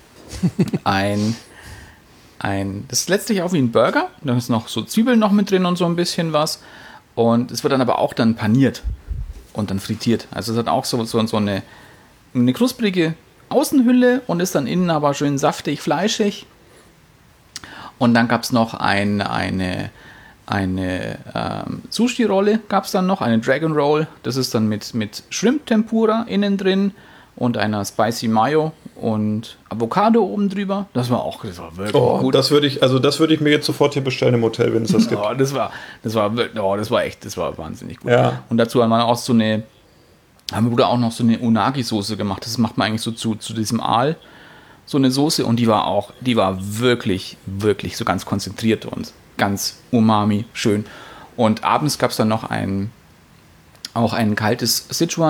Speaker 1: das ist letztlich auch wie ein Burger. Da ist noch so Zwiebeln noch mit drin und so ein bisschen was. Und es wird dann aber auch dann paniert und dann frittiert. Also es hat auch so eine knusprige Außenhülle und ist dann innen aber schön saftig, fleischig. Und dann gab es noch eine Sushi-Rolle, gab es dann noch, eine Dragon Roll. Das ist dann mit Shrimp-Tempura innen drin und einer Spicy Mayo und Avocado oben drüber. Das war wirklich gut.
Speaker 8: Das würde ich mir jetzt sofort hier bestellen im Hotel, wenn es das gibt.
Speaker 1: Das war wahnsinnig gut.
Speaker 8: Ja.
Speaker 1: Und dazu haben wir auch haben wir Bruder auch noch so eine Unagi-Soße gemacht. Das macht man eigentlich so zu diesem Aal. So eine Soße und die war wirklich, wirklich so ganz konzentriert und ganz umami, schön. Und abends gab es dann noch auch ein kaltes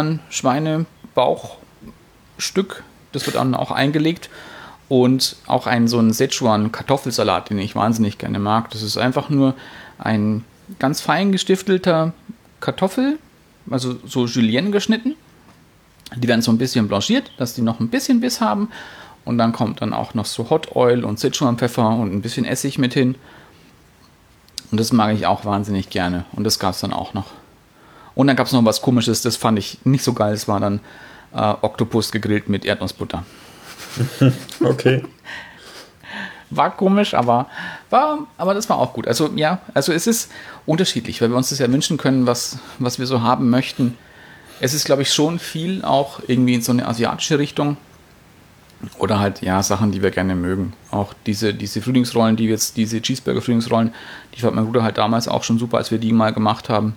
Speaker 1: Sichuan-Schweinebauchstück. Das wird dann auch eingelegt. Und auch so ein Sichuan-Kartoffelsalat, den ich wahnsinnig gerne mag. Das ist einfach nur ein ganz fein gestiftelter Kartoffel, also so Julienne geschnitten. Die werden so ein bisschen blanchiert, dass die noch ein bisschen Biss haben. Und dann kommt dann auch noch so Hot Oil und Sichuan-Pfeffer und ein bisschen Essig mit hin. Und das mag ich auch wahnsinnig gerne. Und das gab es dann auch noch. Und dann gab es noch was Komisches, das fand ich nicht so geil. Es war dann Oktopus gegrillt mit Erdnussbutter.
Speaker 8: Okay.
Speaker 1: War komisch, aber das war auch gut. Also ja, also es ist unterschiedlich, weil wir uns das ja wünschen können, was wir so haben möchten. Es ist, glaube ich, schon viel auch irgendwie in so eine asiatische Richtung. Oder halt, ja, Sachen, die wir gerne mögen. Auch diese Frühlingsrollen, diese Cheeseburger-Frühlingsrollen, die fand mein Bruder halt damals auch schon super, als wir die mal gemacht haben.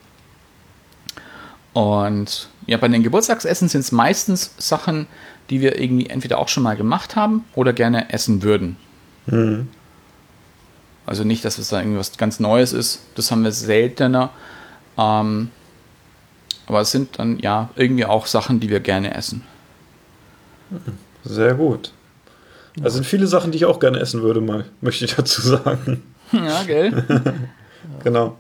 Speaker 1: Und ja, bei den Geburtstagsessen sind es meistens Sachen, die wir irgendwie entweder auch schon mal gemacht haben oder gerne essen würden. Mhm. Also nicht, dass es da irgendwas ganz Neues ist. Das haben wir seltener. Aber es sind dann ja irgendwie auch Sachen, die wir gerne essen.
Speaker 8: Sehr gut. Das sind viele Sachen, die ich auch gerne essen würde, möchte ich dazu sagen.
Speaker 1: Ja, gell?
Speaker 8: Genau.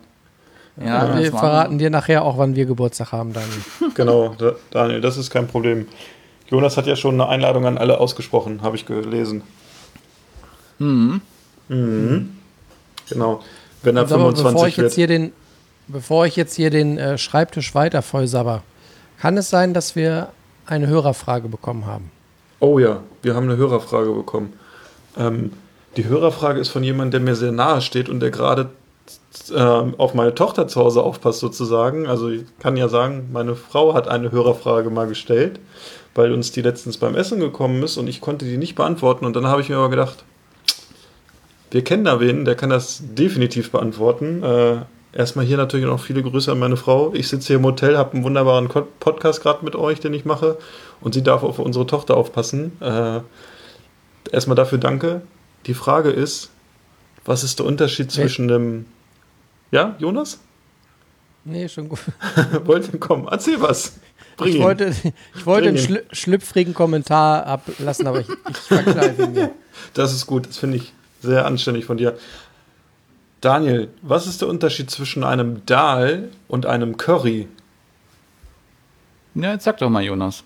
Speaker 7: Ja, wir verraten dir nachher auch, wann wir Geburtstag haben, Daniel.
Speaker 8: Genau, Daniel, das ist kein Problem. Jonas hat ja schon eine Einladung an alle ausgesprochen, habe ich gelesen. Mhm. Genau. Wenn er 25 wird.
Speaker 7: Bevor ich jetzt hier den Schreibtisch weiter voll sabber, kann es sein, dass wir eine Hörerfrage bekommen haben?
Speaker 8: Oh ja, wir haben eine Hörerfrage bekommen. Die Hörerfrage ist von jemandem, der mir sehr nahe steht und der gerade auf meine Tochter zu Hause aufpasst sozusagen. Also ich kann ja sagen, meine Frau hat eine Hörerfrage mal gestellt, weil uns die letztens beim Essen gekommen ist und ich konnte die nicht beantworten. Und dann habe ich mir aber gedacht, wir kennen da wen, der kann das definitiv beantworten. Erstmal hier natürlich noch viele Grüße an meine Frau. Ich sitze hier im Hotel, habe einen wunderbaren Podcast gerade mit euch, den ich mache. Und sie darf auf unsere Tochter aufpassen. Erstmal dafür danke. Die Frage ist, was ist der Unterschied zwischen einem... Ja, Jonas?
Speaker 7: Nee, schon gut.
Speaker 8: Komm, erzähl was.
Speaker 7: Ich wollte einen schlüpfrigen Kommentar ablassen, aber ich verkneife mir.
Speaker 8: Das ist gut, das finde ich sehr anständig von dir. Daniel, was ist der Unterschied zwischen einem Dal und einem Curry?
Speaker 1: Ja, jetzt sag doch mal, Jonas.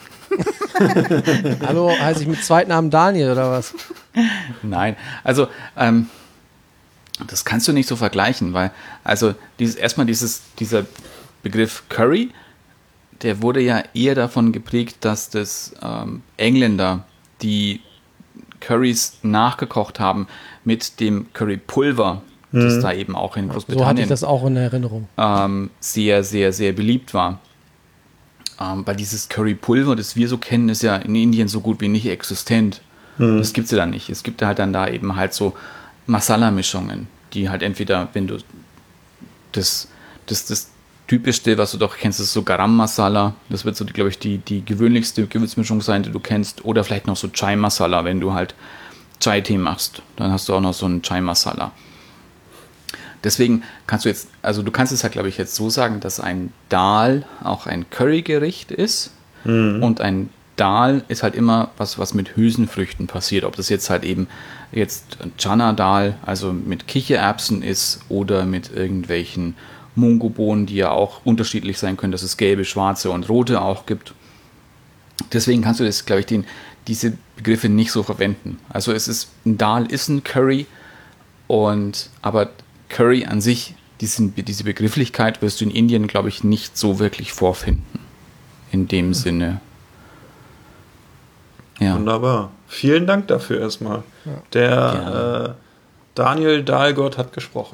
Speaker 7: Hallo, heiße ich mit Zweitnamen Daniel oder was?
Speaker 1: Nein, also das kannst du nicht so vergleichen, weil also dieser Begriff Curry, der wurde ja eher davon geprägt, dass das Engländer die Currys nachgekocht haben mit dem Currypulver, das da eben auch in Großbritannien
Speaker 7: so hatte ich das auch in Erinnerung.
Speaker 1: Sehr, sehr, sehr beliebt war. Weil dieses Currypulver, das wir so kennen, ist ja in Indien so gut wie nicht existent. Das gibt es ja dann nicht. Es gibt halt dann da eben halt so Masala-Mischungen, die halt entweder, wenn du das Typischste, was du doch kennst, ist so Garam Masala. Das wird so, glaube ich, die gewöhnlichste Gewürzmischung sein, die du kennst. Oder vielleicht noch so Chai Masala, wenn du halt Chai-Tee machst. Dann hast du auch noch so ein Chai Masala. Deswegen kannst du jetzt, also du kannst es halt, glaube ich, jetzt so sagen, dass ein Dal auch ein Currygericht ist. Und ein Dal ist halt immer was mit Hülsenfrüchten passiert. Ob das jetzt halt eben jetzt Chana Dal, also mit Kichererbsen ist oder mit irgendwelchen Mungobohnen, die ja auch unterschiedlich sein können, dass es gelbe, schwarze und rote auch gibt. Deswegen kannst du das, glaube ich, diese Begriffe nicht so verwenden. Also ein Dal ist ein Curry, aber Curry an sich, diese Begrifflichkeit wirst du in Indien, glaube ich, nicht so wirklich vorfinden. In dem Sinne. Ja.
Speaker 8: Wunderbar. Vielen Dank dafür erstmal. Ja. Der Daniel Dahlgott hat gesprochen.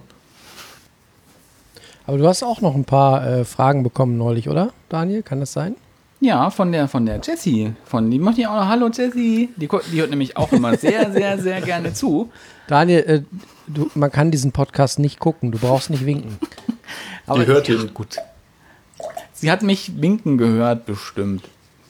Speaker 7: Aber du hast auch noch ein paar Fragen bekommen neulich, oder, Daniel? Kann das sein?
Speaker 1: Ja, von der Jessie. Die macht ja auch noch Hallo Jessie. Die hört nämlich auch immer sehr, sehr, sehr gerne zu.
Speaker 7: Daniel, man kann diesen Podcast nicht gucken. Du brauchst nicht winken.
Speaker 8: Aber die hört ihn.
Speaker 1: Gut. Sie hat mich winken gehört, bestimmt.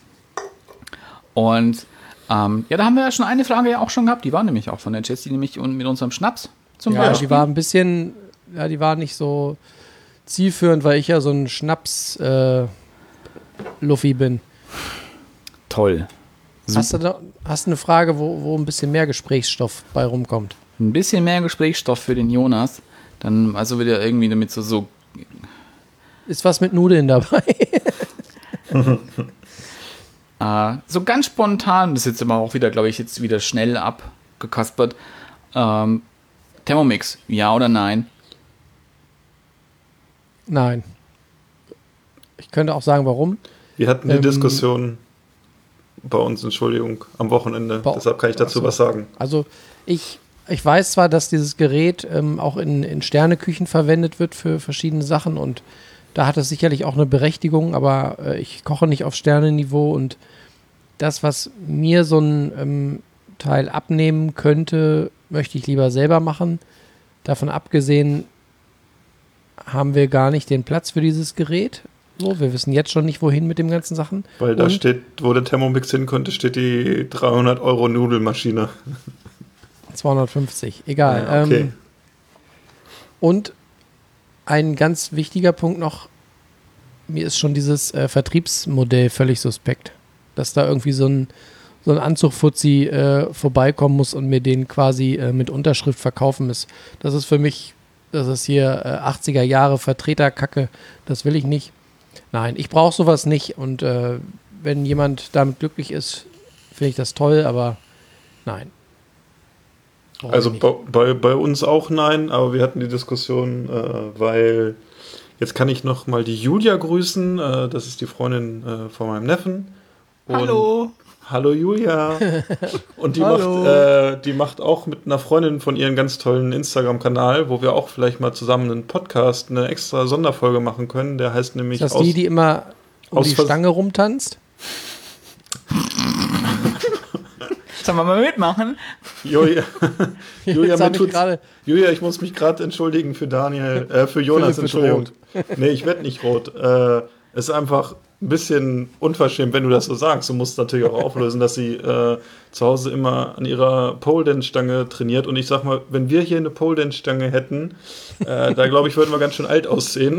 Speaker 1: Und da haben wir ja schon eine Frage ja auch schon gehabt. Die war nämlich auch von der Jessie, nämlich mit unserem Schnaps zum Beispiel.
Speaker 7: Die war ein bisschen, die war nicht so zielführend, weil ich ja so ein Schnaps-Luffy bin.
Speaker 1: Toll.
Speaker 7: Hast du eine Frage, wo ein bisschen mehr Gesprächsstoff bei rumkommt?
Speaker 1: Ein bisschen mehr Gesprächsstoff für den Jonas. Dann also wieder irgendwie damit so
Speaker 7: ist was mit Nudeln dabei?
Speaker 1: So ganz spontan, das ist jetzt aber auch wieder, glaube ich, jetzt wieder schnell abgekaspert. Thermomix, ja oder nein?
Speaker 7: Nein. Ich könnte auch sagen, warum.
Speaker 8: Wir hatten die Diskussion bei uns, Entschuldigung, am Wochenende. Deshalb kann ich dazu was sagen.
Speaker 7: Also ich weiß zwar, dass dieses Gerät auch in Sterneküchen verwendet wird für verschiedene Sachen und da hat es sicherlich auch eine Berechtigung, aber ich koche nicht auf Sternenniveau und das, was mir so ein Teil abnehmen könnte, möchte ich lieber selber machen. Davon abgesehen haben wir gar nicht den Platz für dieses Gerät. So, wir wissen jetzt schon nicht, wohin mit den ganzen Sachen.
Speaker 8: Weil da steht, wo der Thermomix hin konnte, steht die 300 € Nudelmaschine.
Speaker 7: 250, egal.
Speaker 8: Ja, okay.
Speaker 7: Und ein ganz wichtiger Punkt noch, mir ist schon dieses Vertriebsmodell völlig suspekt. Dass da irgendwie so ein Anzugfuzzi vorbeikommen muss und mir den quasi mit Unterschrift verkaufen muss. Das ist für mich, das ist hier 80er Jahre Vertreterkacke, das will ich nicht. Nein, ich brauche sowas nicht und wenn jemand damit glücklich ist, finde ich das toll, aber nein. Brauche
Speaker 8: Also
Speaker 7: ich nicht.
Speaker 8: bei uns auch nein, aber wir hatten die Diskussion, weil jetzt kann ich noch mal die Julia grüßen, das ist die Freundin von meinem Neffen. Und
Speaker 1: Hallo!
Speaker 8: Hallo Julia! Und die macht auch mit einer Freundin von ihr einen ganz tollen Instagram-Kanal, wo wir auch vielleicht mal zusammen einen Podcast, eine extra Sonderfolge machen können. Der heißt nämlich
Speaker 7: Ist das die immer um die Stange rumtanzt?
Speaker 1: Sollen wir mal mitmachen?
Speaker 8: Julia,
Speaker 7: Jetzt
Speaker 8: mir
Speaker 7: hab ich
Speaker 8: tut's-
Speaker 7: gerade-
Speaker 8: Julia, ich muss mich gerade entschuldigen für für Jonas,
Speaker 7: Philipp wird
Speaker 8: Entschuldigung. Nee, ich werde nicht rot. Es ist einfach ein bisschen unverschämt, wenn du das so sagst. Du musst natürlich auch auflösen, dass sie zu Hause immer an ihrer Pole-Dance-Stange trainiert. Und ich sag mal, wenn wir hier eine Pole-Dance-Stange hätten, da glaube ich, würden wir ganz schön alt aussehen.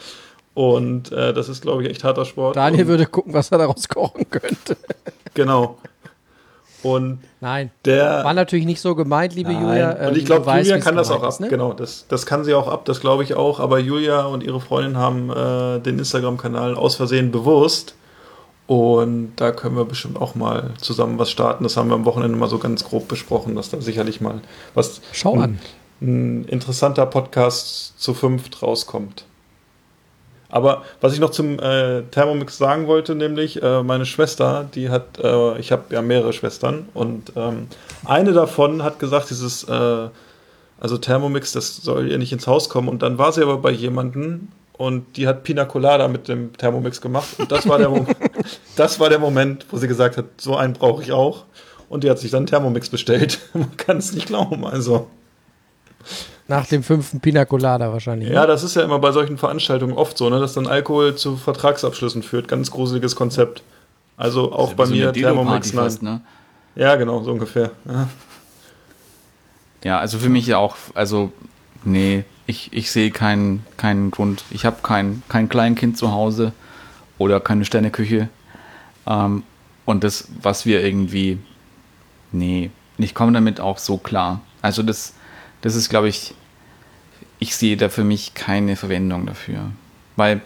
Speaker 8: Und das ist, glaube ich, echt harter Sport.
Speaker 7: Daniel
Speaker 8: Und,
Speaker 7: würde gucken, was er daraus kochen könnte.
Speaker 8: Genau. Und
Speaker 7: Nein,
Speaker 8: der
Speaker 7: war natürlich nicht so gemeint, liebe Julia.
Speaker 8: Und ich
Speaker 7: Du
Speaker 8: glaube,
Speaker 7: weißt,
Speaker 8: Julia
Speaker 7: wie's
Speaker 8: kann das auch
Speaker 7: gemeint
Speaker 8: ab.
Speaker 7: ist, ne?
Speaker 8: Genau, das kann sie auch ab, das glaube ich auch. Aber Julia und ihre Freundin haben den Instagram-Kanal aus Versehen bewusst. Und da können wir bestimmt auch mal zusammen was starten. Das haben wir am Wochenende mal so ganz grob besprochen, dass da sicherlich mal was
Speaker 7: Schau an.
Speaker 8: ein interessanter Podcast zu 5 rauskommt. Aber was ich noch zum Thermomix sagen wollte, nämlich meine Schwester, die hat, ich habe ja mehrere Schwestern und eine davon hat gesagt, also Thermomix, das soll ihr nicht ins Haus kommen. Und dann war sie aber bei jemandem und die hat Pina Colada mit dem Thermomix gemacht. Und das war der Moment, wo sie gesagt hat, so einen brauche ich auch. Und die hat sich dann einen Thermomix bestellt. Man kann es nicht glauben, also.
Speaker 7: Nach dem 5. Pina Colada wahrscheinlich.
Speaker 8: Ja, das ist ja immer bei solchen Veranstaltungen oft so, ne, dass dann Alkohol zu Vertragsabschlüssen führt. Ganz gruseliges Konzept. Also auch bei mir Thermomix, nein.
Speaker 1: Fast, ne?
Speaker 8: Ja, genau, so ungefähr. Ja.
Speaker 1: Ja, also für mich auch, also nee, ich sehe keinen Grund. Ich habe kein Kleinkind zu Hause oder keine Sterneküche. Und das, was wir irgendwie, nee, ich komme damit auch so klar. Also das ist, glaube ich sehe da für mich keine Verwendung dafür. Weil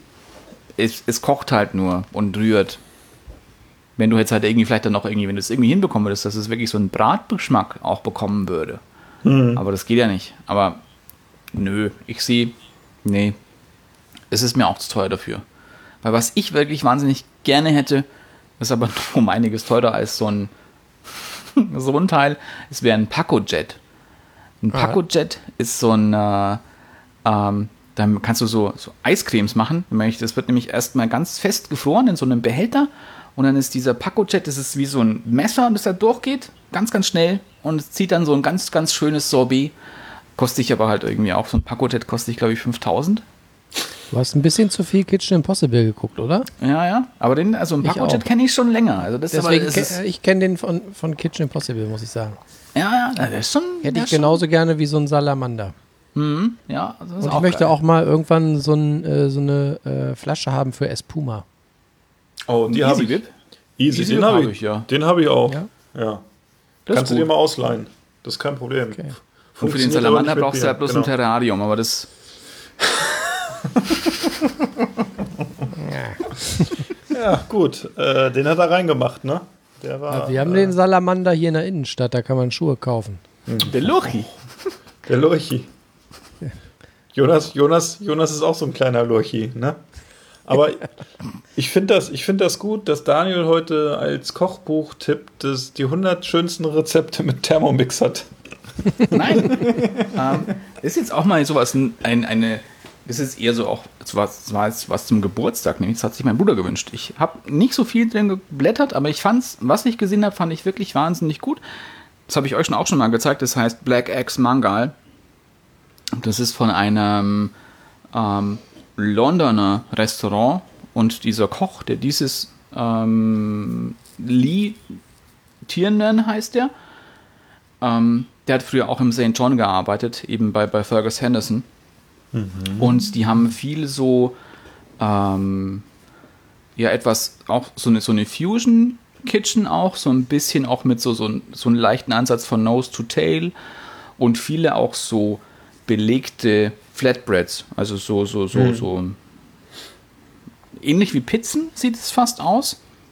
Speaker 1: es kocht halt nur und rührt. Wenn du jetzt halt irgendwie vielleicht dann noch irgendwie, wenn du es irgendwie hinbekommen würdest, dass es wirklich so einen Bratgeschmack auch bekommen würde. Aber das geht ja nicht. Aber nö, nee, es ist mir auch zu teuer dafür. Weil was ich wirklich wahnsinnig gerne hätte, ist aber um einiges teurer als so ein Teil, es wäre ein Pacojet. Ein Pacojet ist so ein, dann kannst du so Eiscremes machen. Das wird nämlich erstmal ganz fest gefroren in so einem Behälter und dann ist dieser Pacojet, das ist wie so ein Messer, das da durchgeht, ganz, ganz schnell und es zieht dann so ein ganz, ganz schönes Sorbet. Kostet ich aber halt irgendwie auch, so ein Pacojet kostet ich glaube ich 5.000.
Speaker 7: Du hast ein bisschen zu viel Kitchen Impossible geguckt, oder?
Speaker 1: Ja, aber ein
Speaker 7: Ich
Speaker 1: Pacojet
Speaker 7: auch.
Speaker 1: kenne ich schon länger. Also das
Speaker 7: Deswegen,
Speaker 1: ist,
Speaker 7: ich kenne den von Kitchen Impossible, muss ich sagen.
Speaker 1: ja, das ist schon.
Speaker 7: Hätte ich genauso gerne wie so ein Salamander.
Speaker 1: Ja, das ist
Speaker 7: Und ich
Speaker 1: auch
Speaker 7: möchte
Speaker 1: geil.
Speaker 7: auch mal irgendwann so eine Flasche haben für Espuma.
Speaker 8: Oh, die habe ich.
Speaker 1: Whip?
Speaker 8: Easy,
Speaker 1: Easy
Speaker 8: den
Speaker 1: Whip
Speaker 8: habe
Speaker 1: hab
Speaker 8: ich.
Speaker 1: ich, ja.
Speaker 8: Den habe ich auch.
Speaker 7: Ja?
Speaker 8: Ja.
Speaker 1: Das
Speaker 8: Kannst du
Speaker 1: ist
Speaker 8: dir
Speaker 1: gut.
Speaker 8: mal ausleihen. Das ist kein Problem.
Speaker 7: Okay.
Speaker 1: Und für den
Speaker 8: Funktioniert aber
Speaker 1: Salamander
Speaker 8: nicht mit
Speaker 1: brauchst du ja
Speaker 8: Bier.
Speaker 1: bloß
Speaker 8: Genau.
Speaker 1: ein Terrarium, aber das.
Speaker 8: Ja, gut. Den hat er reingemacht, ne? Der war
Speaker 7: Wir haben den Salamander hier in der Innenstadt, da kann man Schuhe kaufen.
Speaker 1: Der Lurchi.
Speaker 8: der Lurchi. Jonas ist auch so ein kleiner Lurchi, ne? Aber ich finde das gut, dass Daniel heute als Kochbuch tippt, dass die 100 schönsten Rezepte mit Thermomix hat.
Speaker 1: Nein. Ist jetzt auch mal sowas, ist jetzt eher so auch, was zum Geburtstag, nämlich das hat sich mein Bruder gewünscht. Ich habe nicht so viel drin geblättert, aber was ich gesehen habe, fand ich wirklich wahnsinnig gut. Das habe ich euch auch schon mal gezeigt, das heißt Black Axe Mangal. Das ist von einem Londoner Restaurant und dieser Koch, der dieses Lee Tiernan heißt der hat früher auch im St. John gearbeitet, eben bei Fergus Henderson. Und die haben viel so etwas, auch so eine Fusion Kitchen auch, so ein bisschen auch mit so einen leichten Ansatz von Nose to Tail und viele auch so belegte Flatbreads, also so ähnlich wie Pizzen sieht es fast aus.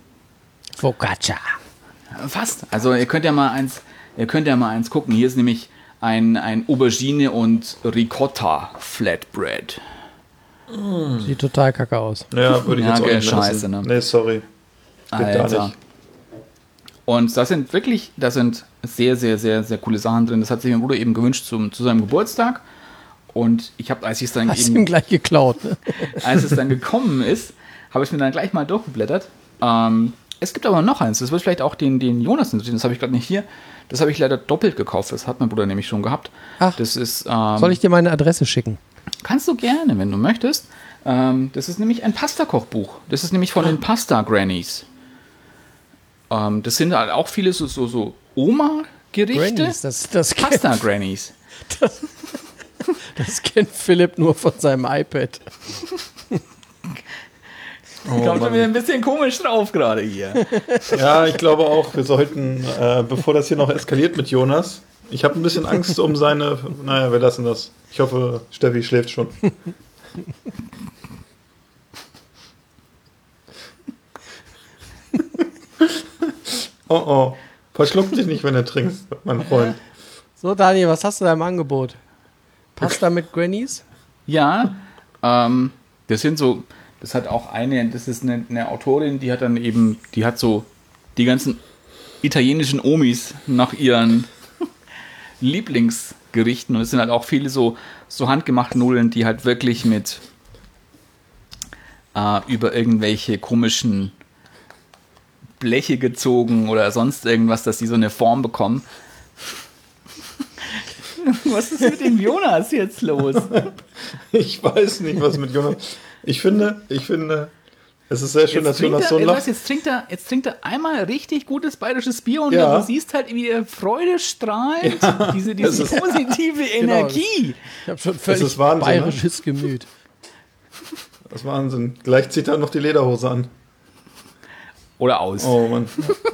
Speaker 7: Focaccia.
Speaker 1: Fast. Also ihr könnt ja mal eins gucken. Hier ist nämlich ein Aubergine und Ricotta Flatbread.
Speaker 7: Sieht total kacke aus.
Speaker 8: Ja, würde ich jetzt auch nicht
Speaker 1: Scheiße,
Speaker 8: essen.
Speaker 1: ne?
Speaker 8: Nee, sorry. Geht gar
Speaker 1: Alter.
Speaker 8: nicht.
Speaker 1: Und da sind sehr, sehr, sehr, sehr coole Sachen drin. Das hat sich mein Bruder eben gewünscht zu seinem Geburtstag. Und ich habe, als ich es dann
Speaker 7: Hast ihm gleich geklaut, ne?
Speaker 1: Als es dann gekommen ist, habe ich mir dann gleich mal durchgeblättert. Es gibt aber noch eins. Das wird vielleicht auch den Jonas interessieren. Das habe ich gerade nicht hier. Das habe ich leider doppelt gekauft. Das hat mein Bruder nämlich schon gehabt.
Speaker 7: Ach,
Speaker 1: das ist,
Speaker 7: soll ich dir meine Adresse schicken?
Speaker 1: Kannst du gerne, wenn du möchtest. Das ist nämlich ein Pasta-Kochbuch. Das ist nämlich von den Pasta-Grannies. Das sind halt auch viele so Oma-Gerichte.
Speaker 7: Grannies, das
Speaker 1: Pasta-Grannies.
Speaker 7: Das kennt Philipp nur von seinem iPad.
Speaker 1: Kommt schon wieder ein bisschen komisch drauf gerade hier.
Speaker 8: Ja, ich glaube auch, wir sollten, bevor das hier noch eskaliert mit Jonas, ich habe ein bisschen Angst um seine, naja, wir lassen das. Ich hoffe, Steffi schläft schon. Oh, verschluck dich nicht, wenn du trinkst, mein Freund.
Speaker 7: So, Daniel, was hast du da im Angebot? Pasta mit Grannies?
Speaker 1: Ja, das hat auch das ist eine Autorin, die hat so die ganzen italienischen Omis nach ihren Lieblingsgerichten, und es sind halt auch viele so handgemachte Nudeln, die halt wirklich mit über irgendwelche komischen Bleche gezogen oder sonst irgendwas, dass die so eine Form bekommen. Was ist mit dem Jonas jetzt los?
Speaker 8: Ich weiß nicht, was mit Jonas. Ich finde, es ist sehr schön, dass Jonas so lacht.
Speaker 1: Jetzt trinkt er einmal richtig gutes bayerisches Bier und
Speaker 8: Ja.
Speaker 1: du siehst halt, wie er Freude strahlt. Diese positive Energie.
Speaker 7: Ich habe schon
Speaker 8: Das
Speaker 7: völlig
Speaker 8: ist Wahnsinn,
Speaker 7: bayerisches Gemüt.
Speaker 8: Das ist Wahnsinn. Gleich zieht er noch die Lederhose an.
Speaker 1: Oder aus.
Speaker 8: Oh Mann.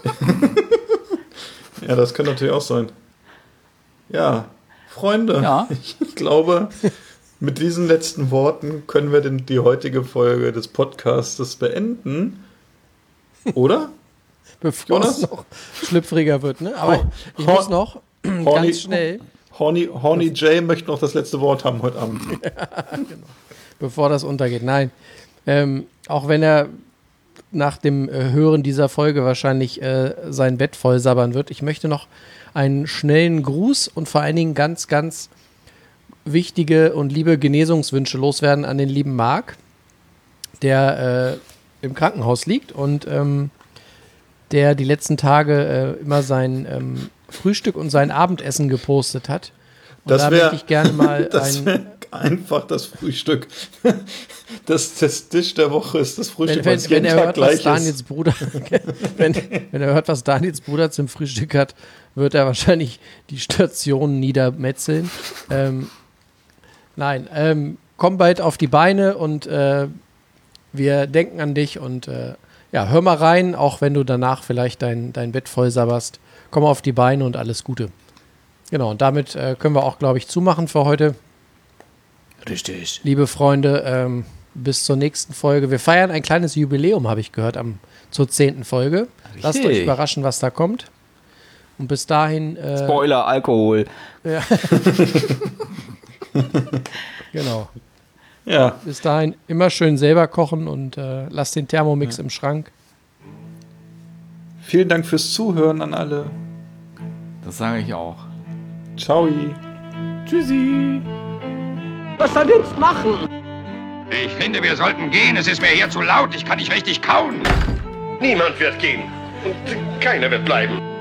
Speaker 8: Ja, das könnte natürlich auch sein. Ja, Freunde,
Speaker 1: Ja.
Speaker 8: ich glaube, mit diesen letzten Worten können wir die heutige Folge des Podcastes beenden. Oder?
Speaker 7: Bevor
Speaker 8: Jonas?
Speaker 7: es noch schlüpfriger wird, ne? Aber ich muss noch ganz schnell,
Speaker 8: Horny Jay möchte noch das letzte Wort haben heute Abend.
Speaker 7: bevor das untergeht. Nein, auch wenn er nach dem Hören dieser Folge wahrscheinlich sein Bett voll sabbern wird. Ich möchte noch einen schnellen Gruß und vor allen Dingen ganz, ganz wichtige und liebe Genesungswünsche loswerden an den lieben Marc, der im Krankenhaus liegt und der die letzten Tage immer sein Frühstück und sein Abendessen gepostet hat. Und
Speaker 8: Das
Speaker 7: da
Speaker 8: wär-
Speaker 7: möchte ich gerne mal
Speaker 8: Das wäre einfach das Frühstück. Das Tisch der Woche ist das Frühstück, weil es
Speaker 7: wenn
Speaker 8: jeden
Speaker 7: er
Speaker 8: Tag
Speaker 7: hört, was
Speaker 8: gleich
Speaker 7: Daniels
Speaker 8: ist.
Speaker 7: Bruder, wenn er hört, was Daniels Bruder zum Frühstück hat, wird er wahrscheinlich die Station niedermetzeln. Nein, komm bald auf die Beine und wir denken an dich und ja, hör mal rein, auch wenn du danach vielleicht dein Bett voll sabberst. Komm auf die Beine und alles Gute. Genau, und damit können wir auch, glaube ich, zumachen für heute.
Speaker 1: Richtig.
Speaker 7: Liebe Freunde, bis zur nächsten Folge. Wir feiern ein kleines Jubiläum, habe ich gehört, zur 10. Folge. Lasst euch
Speaker 1: Richtig.
Speaker 7: überraschen, was da kommt. Und bis dahin...
Speaker 1: Spoiler, Alkohol.
Speaker 7: Ja. Genau.
Speaker 8: Ja,
Speaker 7: Bis dahin immer schön selber kochen und lasst den Thermomix im Schrank.
Speaker 8: vielen Dank fürs Zuhören an alle.
Speaker 1: Das sage ich auch.
Speaker 8: Ciao.
Speaker 1: Tschüssi.
Speaker 6: Was soll jetzt machen?
Speaker 2: Ich finde, wir sollten gehen. Es ist mir hier zu laut. Ich kann nicht richtig kauen.
Speaker 10: Niemand wird gehen. Und keiner wird bleiben.